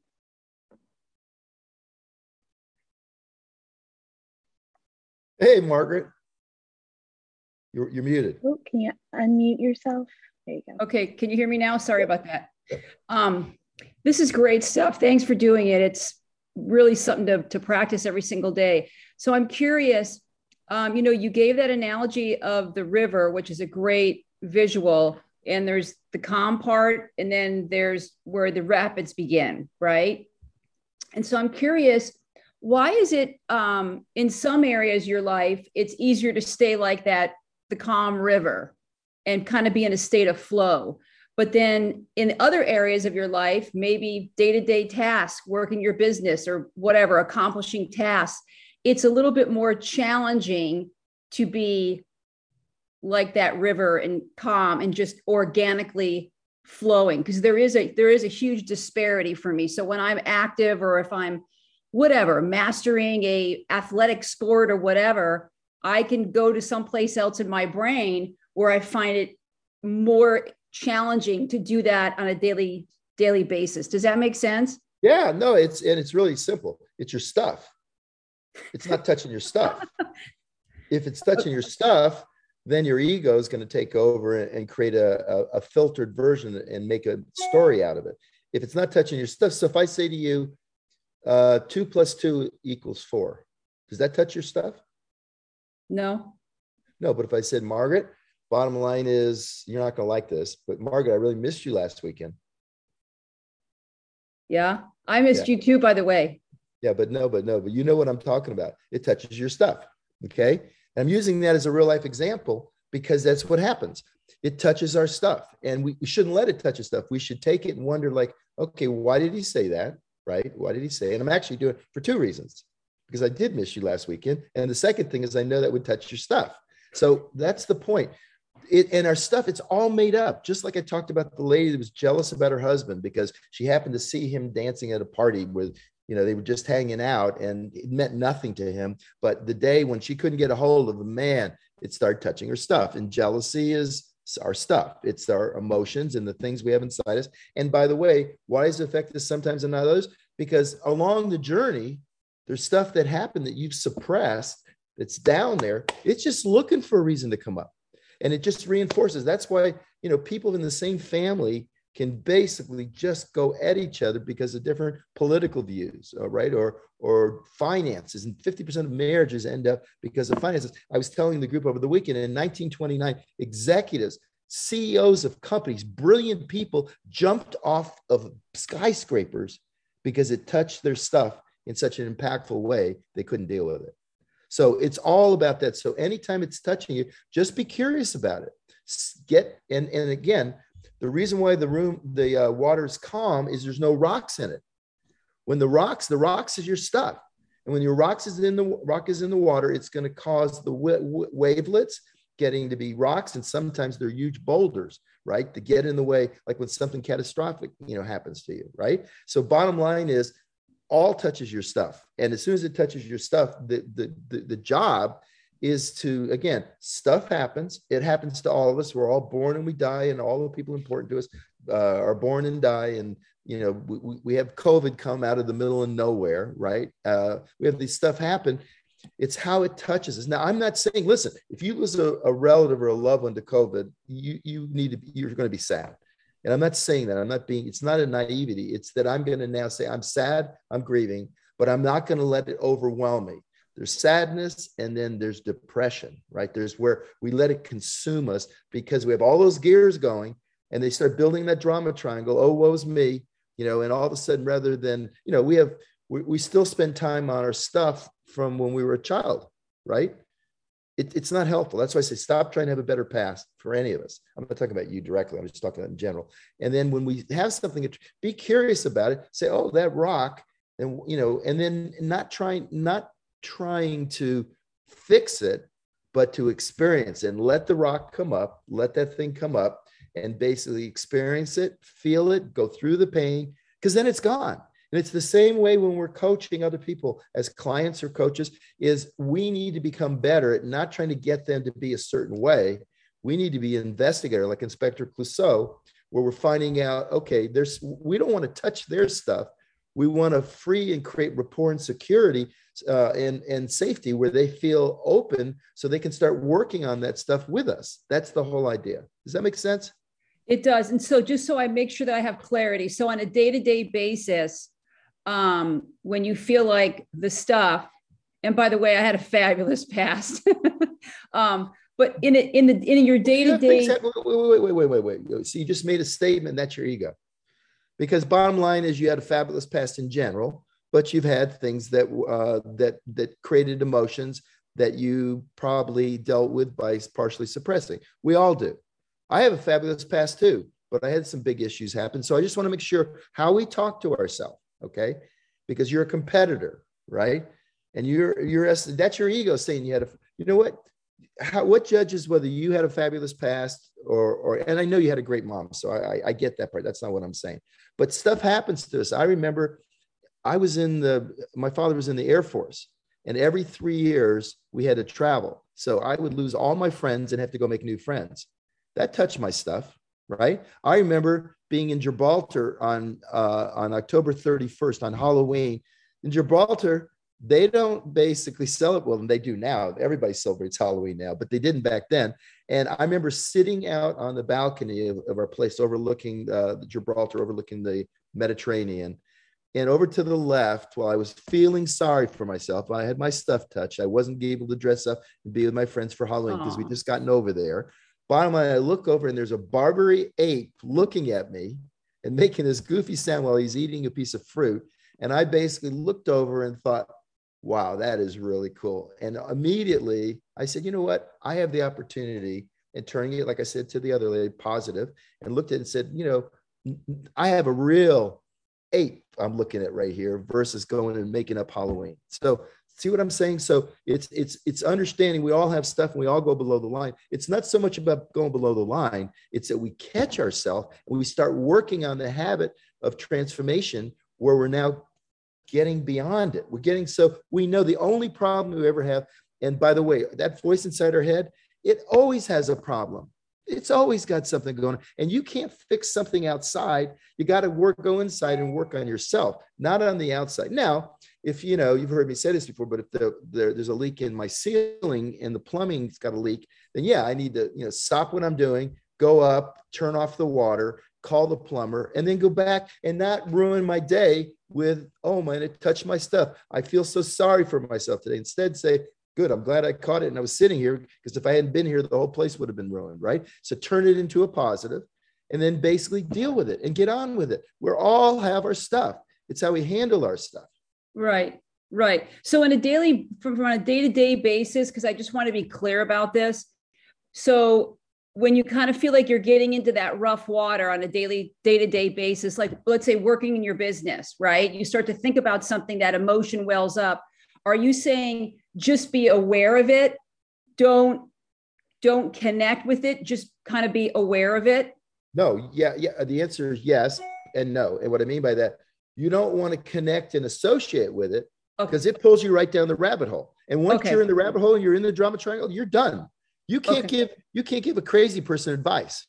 Hey, Margaret. You're, you're muted. Oh, can you unmute yourself? There you go. Okay, can you hear me now? Sorry about that. Um, this is great stuff. Thanks for doing it. It's really something to, to practice every single day. So I'm curious, um, you know, you gave that analogy of the river, which is a great visual, and there's the calm part, and then there's where the rapids begin, right? And so I'm curious, why is it um, in some areas of your life, it's easier to stay like that, the calm river, and kind of be in a state of flow? But then in other areas of your life, maybe day-to-day tasks, working your business or whatever, accomplishing tasks, it's a little bit more challenging to be like that river and calm and just organically flowing, because there is a there is a huge disparity for me. So when I'm active, or if I'm whatever, mastering a athletic sport or whatever, I can go to someplace else in my brain where I find it more challenging to do that on a daily daily basis. Does that make sense? Yeah, no, it's and it's really simple. It's your stuff. It's not touching your stuff. If it's touching your stuff, then your ego is going to take over and create a, a, a filtered version and make a story out of it. If it's not touching your stuff, so if I say to you, uh, two plus two equals four, does that touch your stuff? No. No, but if I said, Margaret, bottom line is, you're not going to like this, but Margaret, I really missed you last weekend. Yeah, I missed Yeah. you too, by the way. Yeah, but no, but no, but you know what I'm talking about. It touches your stuff. Okay. And I'm using that as a real life example because that's what happens. It touches our stuff, and we, we shouldn't let it touch our stuff. We should take it and wonder, like, okay, why did he say that? Right? Why did he say it? And I'm actually doing it for two reasons, because I did miss you last weekend. And the second thing is I know that would touch your stuff. So that's the point. It, and our stuff, it's all made up. Just like I talked about the lady that was jealous about her husband because she happened to see him dancing at a party with, you know, they were just hanging out and it meant nothing to him. But the day when she couldn't get a hold of a man, it started touching her stuff. And jealousy is our stuff. It's our emotions and the things we have inside us. And by the way, why does it affect us sometimes and not others? Because along the journey, there's stuff that happened that you've suppressed that's down there. It's just looking for a reason to come up. And it just reinforces. That's why, you know, people in the same family can basically just go at each other because of different political views, uh, right? Or, or finances. And fifty percent of marriages end up because of finances. I was telling the group over the weekend, in nineteen twenty-nine, executives, C E Os of companies, brilliant people jumped off of skyscrapers because it touched their stuff in such an impactful way, they couldn't deal with it. So it's all about that. So anytime it's touching you, just be curious about it. Get, and, and again, the reason why the room, the uh, water is calm is there's no rocks in it. When the rocks, the rocks is your stuff. And when your rocks is in the rock is in the water, it's going to cause the w- wavelets getting to be rocks. And sometimes they're huge boulders, right? To get in the way, like when something catastrophic, you know, happens to you, right? So bottom line is, all touches your stuff. And as soon as it touches your stuff, the, the, the, the job is to, again, stuff happens. It happens to all of us. We're all born and we die, and all the people important to us uh, are born and die. And, you know, we, we have COVID come out of the middle of nowhere, right? Uh, we have these stuff happen. It's how it touches us. Now, I'm not saying, listen, if you lose a, a relative or a loved one to COVID, you, you need to be, you're going to be sad. And I'm not saying that. I'm not being, it's not a naivety. It's that I'm going to now say, I'm sad, I'm grieving, but I'm not going to let it overwhelm me. There's sadness, and then there's depression, right? There's where we let it consume us because we have all those gears going, and they start building that drama triangle. Oh, woe's me, you know, and all of a sudden, rather than, you know, we have, we, we still spend time on our stuff from when we were a child, right? It, it's not helpful. That's why I say stop trying to have a better past for any of us. I'm not talking about you directly. I'm just talking about in general. And then when we have something, be curious about it. Say, oh, that rock, and you know, and then not trying, not trying to fix it, but to experience it and let the rock come up, let that thing come up, and basically experience it, feel it, go through the pain, because then it's gone. And it's the same way when we're coaching other people as clients or coaches, is we need to become better at not trying to get them to be a certain way. We need to be an investigator like Inspector Clouseau, where we're finding out, okay, there's, we don't want to touch their stuff. We want to free and create rapport and security uh, and, and safety where they feel open so they can start working on that stuff with us. That's the whole idea. Does that make sense? It does. And so just so I make sure that I have clarity. So on a day-to-day basis, um, when you feel like the stuff, and by the way, I had a fabulous past, um, but in it, in the, in your day-to-day. Wait, wait, wait, wait, wait, wait, wait. So you just made a statement. That's your ego. Because bottom line is you had a fabulous past in general, but you've had things that, uh, that, that created emotions that you probably dealt with by partially suppressing. We all do. I have a fabulous past too, but I had some big issues happen. So I just want to make sure how we talk to ourselves. Okay. Because you're a competitor, right? And you're, you're, that's your ego saying you had a, you know what, how, what judges whether you had a fabulous past or, or, and I know you had a great mom. So I, I get that part. That's not what I'm saying, but stuff happens to us. I remember I was in the, my father was in the Air Force, and every three years we had to travel. So I would lose all my friends and have to go make new friends. That touched my stuff, right? I remember being in Gibraltar on uh, on October thirty-first on Halloween. In Gibraltar, they don't basically celebrate, well, they do now. Everybody celebrates Halloween now, but they didn't back then. And I remember sitting out on the balcony of, of our place overlooking uh, Gibraltar, overlooking the Mediterranean. And over to the left, while I was feeling sorry for myself, I had my stuff touched. I wasn't able to dress up and be with my friends for Halloween because we just gotten over there. Bottom line, I look over and there's a Barbary ape looking at me and making this goofy sound while he's eating a piece of fruit. And I basically looked over and thought, wow, that is really cool. And immediately I said, you know what? I have the opportunity, and turning it, like I said to the other lady, positive, and looked at it and said, you know, I have a real ape I'm looking at right here versus going and making up Halloween. So see what I'm saying? So it's it's it's understanding we all have stuff and we all go below the line. It's not so much about going below the line. It's that we catch ourselves and we start working on the habit of transformation where we're now getting beyond it. We're getting, so we know the only problem we ever have. And by the way, that voice inside our head, it always has a problem. It's always got something going on, and you can't fix something outside. You got to work, go inside and work on yourself, not on the outside. Now, if you know, you've heard me say this before, but if the, there, there's a leak in my ceiling and the plumbing's got a leak, then yeah, I need to, you know, stop what I'm doing, go up, turn off the water, call the plumber, and then go back and not ruin my day with, oh man, it touched my stuff. I feel so sorry for myself today. Instead, say, good, I'm glad I caught it and I was sitting here, because if I hadn't been here, the whole place would have been ruined, right? So turn it into a positive and then basically deal with it and get on with it. We all have our stuff. It's how we handle our stuff. Right, right. So on a daily, from, from a day-to-day basis, because I just want to be clear about this. So when you kind of feel like you're getting into that rough water on a daily, day-to-day basis, like let's say working in your business, right? You start to think about something, that emotion wells up. Are you saying just be aware of it? Don't, don't connect with it. Just kind of be aware of it. No. Yeah. Yeah. The answer is yes and no. And what I mean by that, you don't want to connect and associate with it because okay. it pulls you right down the rabbit hole. And once okay. you're in the rabbit hole and you're in the drama triangle, you're done. You can't okay. give, you can't give a crazy person advice.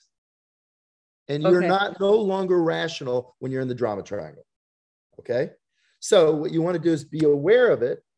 And you're okay. not no longer rational when you're in the drama triangle. Okay. So what you want to do is be aware of it,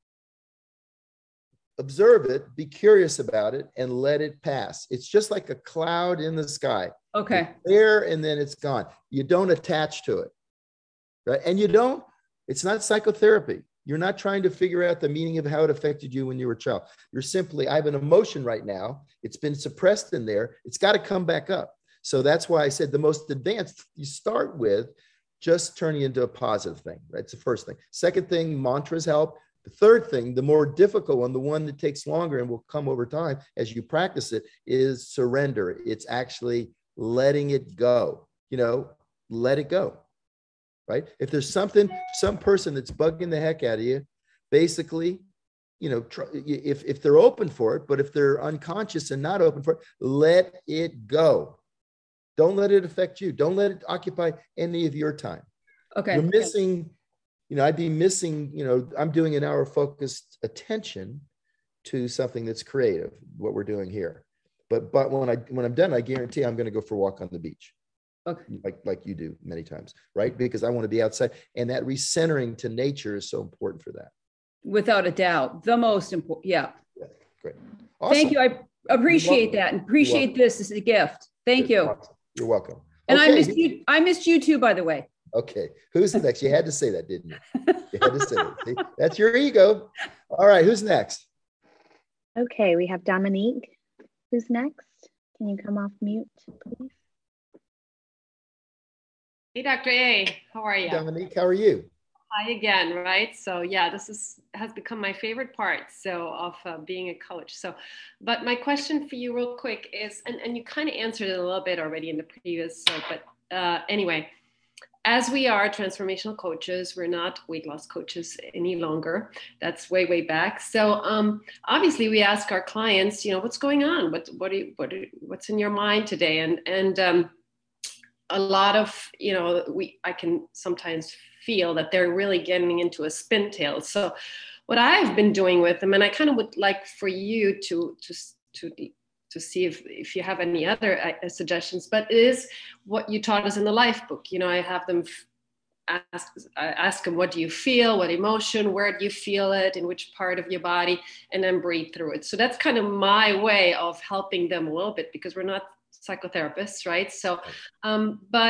observe it, be curious about it, and let it pass. It's just like a cloud in the sky. Okay. It's there and then it's gone. You don't attach to it. Right. And you don't, it's not psychotherapy. You're not trying to figure out the meaning of how it affected you when you were a child. You're simply, I have an emotion right now. It's been suppressed in there. It's got to come back up. So that's why I said the most advanced, you start with just turning into a positive thing. Right. It's the first thing. Second thing, mantras help. The third thing, the more difficult one, the one that takes longer and will come over time as you practice it, is surrender. It's actually letting it go, you know, let it go. Right? If there's something, some person that's bugging the heck out of you, basically, you know, try, if, if they're open for it, but if they're unconscious and not open for it, let it go. Don't let it affect you. Don't let it occupy any of your time. Okay. You're missing, you know, I'd be missing, you know, I'm doing an hour of focused attention to something that's creative, what we're doing here. But, but when I, when I'm done, I guarantee I'm going to go for a walk on the beach. Okay. Like, like you do many times, right? Because I want to be outside, and that recentering to nature is so important for that. Without a doubt, the most important. Yeah. Yeah. Great. Awesome. Thank you. I appreciate that and appreciate this as a gift. Thank Good. you. Awesome. You're welcome. And okay. I missed you. I missed you too, by the way. Okay. Who's next? You had to say that, didn't you? You had to say that. See? That's your ego. All right. Who's next? Okay. We have Dominique. Who's next? Can you come off mute, please? Hey, Doctor A, how are you? Dominique, how are you? Hi again, right? So yeah, this is has become my favorite part so of uh, being a coach. So, but my question for you real quick is, and, and you kind of answered it a little bit already in the previous, so, but uh, anyway, as we are transformational coaches, we're not weight loss coaches any longer. That's way, way back. So um, obviously we ask our clients, you know, what's going on? What, what, are you, what, are, what's in your mind today? And, and, um, a lot of, you know, we, I can sometimes feel that they're really getting into a spin tail. So what I've been doing with them, and I kind of would like for you to, to, to, to see if, if you have any other uh, suggestions, but it is what you taught us in the life book. You know, I have them ask, I ask them, what do you feel? What emotion? Where do you feel it? In which part of your body? And then breathe through it. So that's kind of my way of helping them a little bit, because we're not psychotherapists, right? So, um, but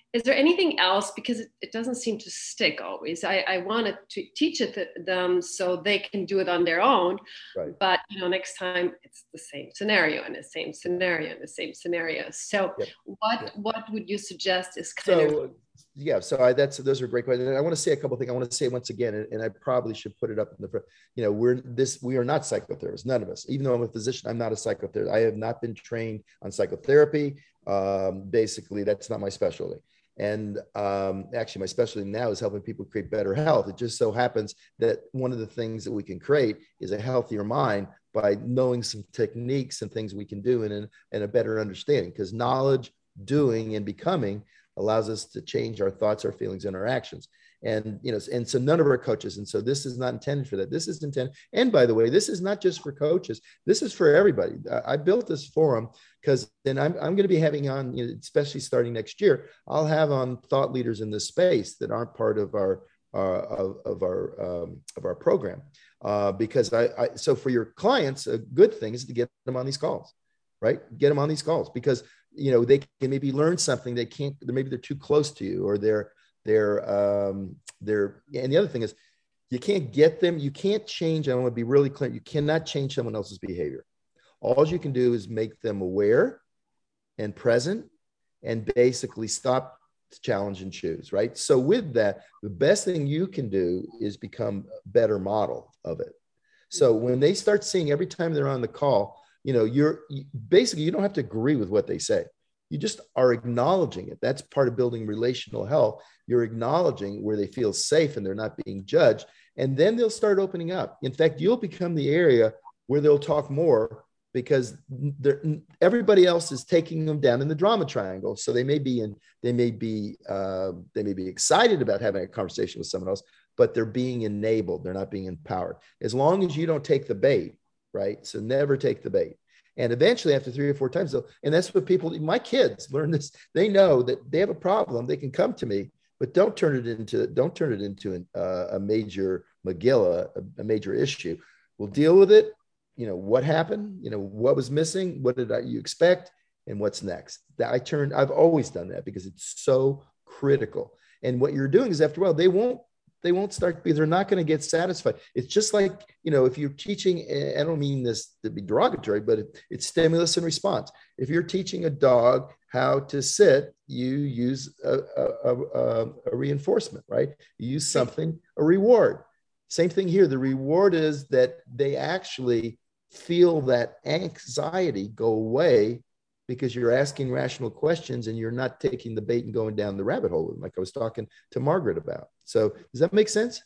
is there anything else? Because it, it doesn't seem to stick always. I, I wanted to teach it to them so they can do it on their own. Right. But, you know, next time it's the same scenario and the same scenario and the same scenario. So Yep. what, Yep. what would you suggest is kind So, of... yeah, so I, that's, those are great questions. And I want to say a couple of things. I want to say once again, and, and I probably should put it up in the front, you know, we're this, we are not psychotherapists, none of us. Even though I'm a physician, I'm not a psychotherapist. I have not been trained on psychotherapy. Um, basically, that's not my specialty. And um, actually, my specialty now is helping people create better health. It just so happens that one of the things that we can create is a healthier mind by knowing some techniques and things we can do and, and a better understanding, because knowledge, doing, and becoming allows us to change our thoughts, our feelings, and our actions. And, you know, and so none of our coaches, and so this is not intended for that. This is intended. And by the way, this is not just for coaches. This is for everybody. I, I built this forum because then I'm, I'm going to be having on, you know, especially starting next year, I'll have on thought leaders in this space that aren't part of our, uh, of, of our, um, of our program. Uh, because I, I, so for your clients, a good thing is to get them on these calls, right? Get them on these calls because, you know, they can maybe learn something they can't, maybe they're too close to you, or they're, they're, um, they're, and the other thing is you can't get them, you can't change. I want to be really clear. You cannot change someone else's behavior. All you can do is make them aware and present and basically stop, challenge, and choose, right? So with that, the best thing you can do is become a better model of it. So when they start seeing every time they're on the call, you know, you're basically, you don't have to agree with what they say. You just are acknowledging it. That's part of building relational health. You're acknowledging where they feel safe and they're not being judged. And then they'll start opening up. In fact, you'll become the area where they'll talk more because everybody else is taking them down in the drama triangle. So they may be in, they may be, uh, they may be excited about having a conversation with someone else, but they're being enabled. They're not being empowered. As long as you don't take the bait, right? So never take the bait. And eventually after three or four times, they'll, and that's what people, my kids learn this. They know that they have a problem. They can come to me, but don't turn it into, don't turn it into an, uh, a major Megillah, a, a major issue. We'll deal with it. You know, what happened, you know, what was missing, what did I, you expect, and what's next? That I turned, I've always done that because it's so critical. And what you're doing is after a while, they won't, they won't start because they're not going to get satisfied. It's just like, you know, if you're teaching, I don't mean this to be derogatory, but it, it's stimulus and response. If you're teaching a dog how to sit, you use a, a, a, a reinforcement, right? You use something, a reward. Same thing here. The reward is that they actually feel that anxiety go away because you're asking rational questions and you're not taking the bait and going down the rabbit hole, like I was talking to Margaret about. So does that make sense?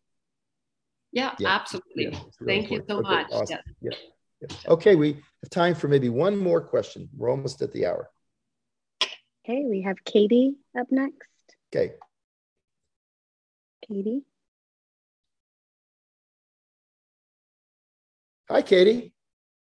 Yeah, yeah. Absolutely. Yeah, really Thank important. you so okay, much. Awesome. Yeah. Yeah. Yeah. Okay, we have time for maybe one more question. We're almost at the hour. Okay, we have Katie up next. Okay. Katie. Hi, Katie.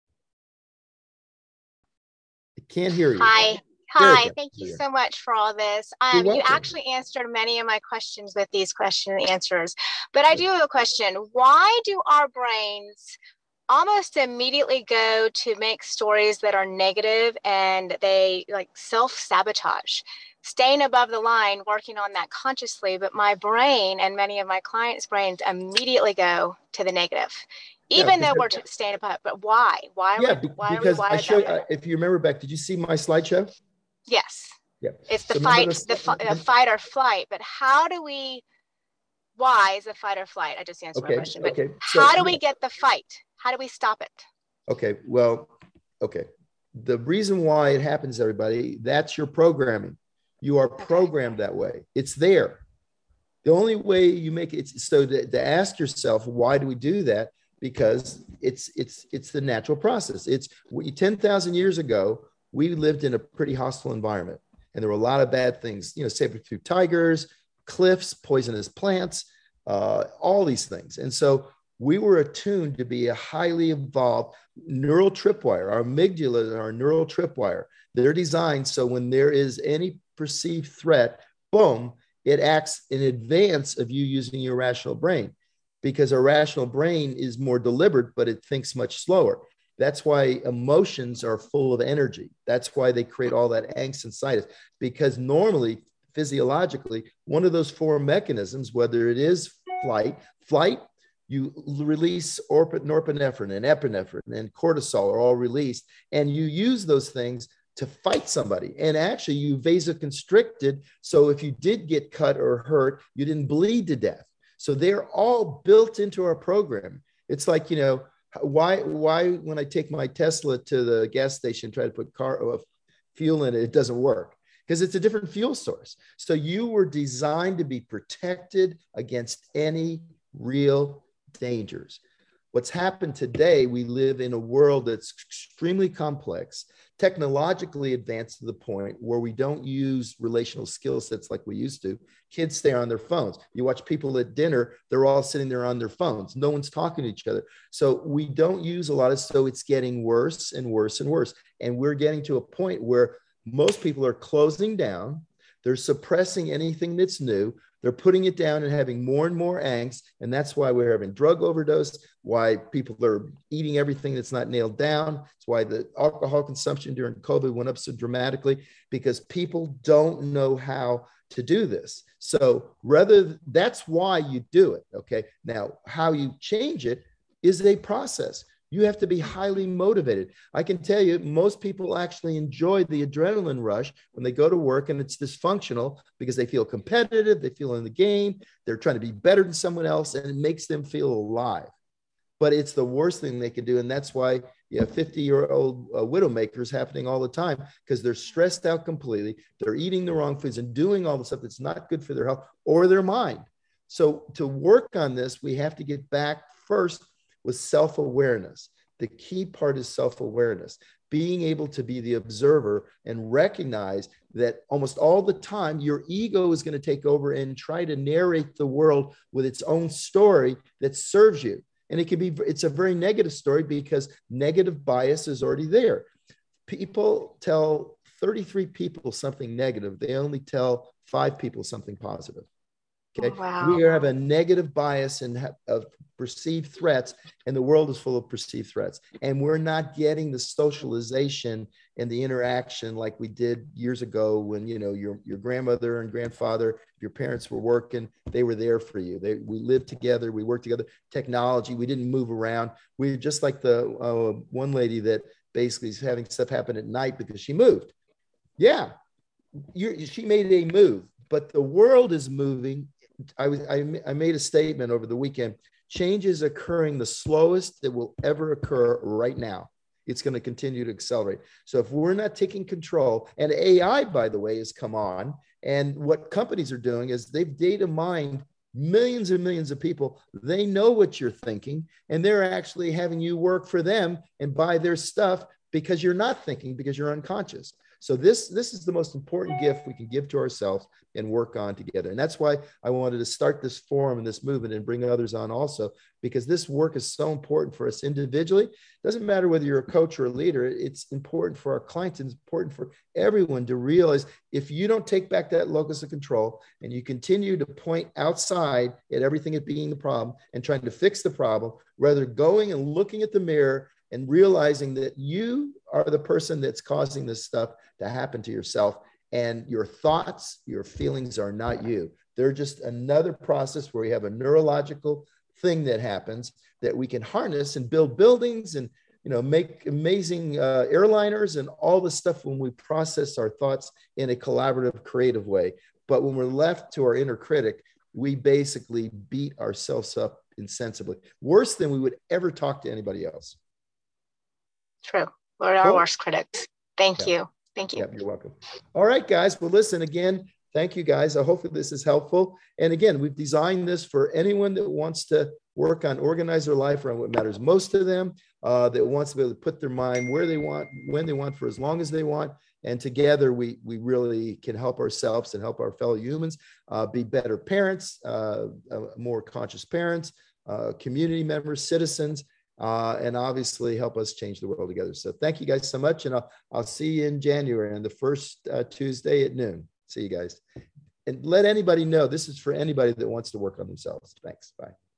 I can't hear you. Hi. Hi. Thank you so much for all this. Um, you actually answered many of my questions with these question and answers, but I do have a question. Why do our brains almost immediately go to make stories that are negative and they like self-sabotage? Staying above the line, working on that consciously, but my brain and many of my clients' brains immediately go to the negative. Even yeah, though we're staying above, but why? Why are yeah, we, why because are we I showed, uh, if you remember back, did you see my slideshow? Yes. Yeah. It's the so fight, the, the, the fight or flight, but how do we, why is the fight or flight? I just answered okay, my question, but okay. So, how do yeah. we get the fight? How do we stop it? Okay, well, okay. The reason why it happens, everybody, that's your programming. You are programmed that way. It's there. The only way you make it, so to, to ask yourself, why do we do that? Because it's it's it's the natural process. It's ten thousand years ago, we lived in a pretty hostile environment, and there were a lot of bad things, you know, saber tooth tigers, cliffs, poisonous plants, uh, all these things. And so we were attuned to be a highly evolved neural tripwire. Our amygdala are our neural tripwire. They're designed so when there is any perceived threat, boom, it acts in advance of you using your rational brain. Because our rational brain is more deliberate, but it thinks much slower. That's why emotions are full of energy. That's why they create all that angst inside us. Because normally physiologically, one of those four mechanisms, whether it is flight, flight, you release norepinephrine and epinephrine and cortisol are all released, and you use those things to fight somebody. And actually you vasoconstricted, so if you did get cut or hurt, you didn't bleed to death. So they're all built into our program. It's like, you know, why, why when I take my Tesla to the gas station, try to put car uh, fuel in it, it doesn't work because it's a different fuel source. So you were designed to be protected against any real dangers. What's happened today, we live in a world that's extremely complex, technologically advanced to the point where we don't use relational skill sets like we used to. Kids stay on their phones. You watch people at dinner, they're all sitting there on their phones. No one's talking to each other. So we don't use a lot of, so it's getting worse and worse and worse. And we're getting to a point where most people are closing down. They're suppressing anything that's new. They're putting it down and having more and more angst. And that's why we're having drug overdose, why people are eating everything that's not nailed down. It's why the alcohol consumption during COVID went up so dramatically, because people don't know how to do this. So rather, that's why you do it. Okay. Now, how you change it is a process. You have to be highly motivated. I can tell you, most people actually enjoy the adrenaline rush when they go to work and it's dysfunctional because they feel competitive, they feel in the game, they're trying to be better than someone else, and it makes them feel alive. But it's the worst thing they can do. And that's why you have fifty-year-old uh, widowmakers happening all the time, because they're stressed out completely. They're eating the wrong foods and doing all the stuff that's not good for their health or their mind. So to work on this, we have to get back first with self-awareness. The key part is self-awareness, being able to be the observer and recognize that almost all the time, your ego is going to take over and try to narrate the world with its own story that serves you. And it can be, it's a very negative story because negative bias is already there. People tell thirty-three people something negative. They only tell five people something positive. Okay. Oh, wow. We have a negative bias in of perceived threats, and the world is full of perceived threats. And we're not getting the socialization and the interaction like we did years ago when, you know, your, your grandmother and grandfather, your parents were working, they were there for you. They, we lived together, we worked together. Technology, we didn't move around. We were just like the uh, one lady that basically is having stuff happen at night because she moved. Yeah, you, she made a move, but the world is moving. I, was, I, I made a statement over the weekend. Change is occurring the slowest that will ever occur right now. It's going to continue to accelerate. So if we're not taking control, and A I, by the way, has come on, and what companies are doing is they've data mined millions and millions of people. They know what you're thinking, and they're actually having you work for them and buy their stuff because you're not thinking, because you're unconscious. So this, this is the most important gift we can give to ourselves and work on together. And that's why I wanted to start this forum and this movement and bring others on also, because this work is so important for us individually. It doesn't matter whether you're a coach or a leader. It's important for our clients. It's important for everyone to realize if you don't take back that locus of control and you continue to point outside at everything as being the problem and trying to fix the problem, rather going and looking at the mirror and realizing that you are the person that's causing this stuff to happen to yourself, and your thoughts, your feelings are not you. They're just another process where you have a neurological thing that happens that we can harness and build buildings and, you know, make amazing uh, airliners and all the stuff when we process our thoughts in a collaborative, creative way. But when we're left to our inner critic, we basically beat ourselves up insensibly, worse than we would ever talk to anybody else. True. We're our cool. worst critics. Thank yeah. you. Thank you. Yeah, you're welcome. All right, guys. Well, listen, again, thank you, guys. I hope that this is helpful. And again, we've designed this for anyone that wants to work on organize their life around what matters most to them, uh, that wants to be able to put their mind where they want, when they want, for as long as they want. And together, we, we really can help ourselves and help our fellow humans uh, be better parents, uh, uh, more conscious parents, uh, community members, citizens, Uh, and obviously help us change the world together. So thank you guys so much. And I'll, I'll see you in January on the first uh, Tuesday at noon. See you guys. And let anybody know, this is for anybody that wants to work on themselves. Thanks. Bye.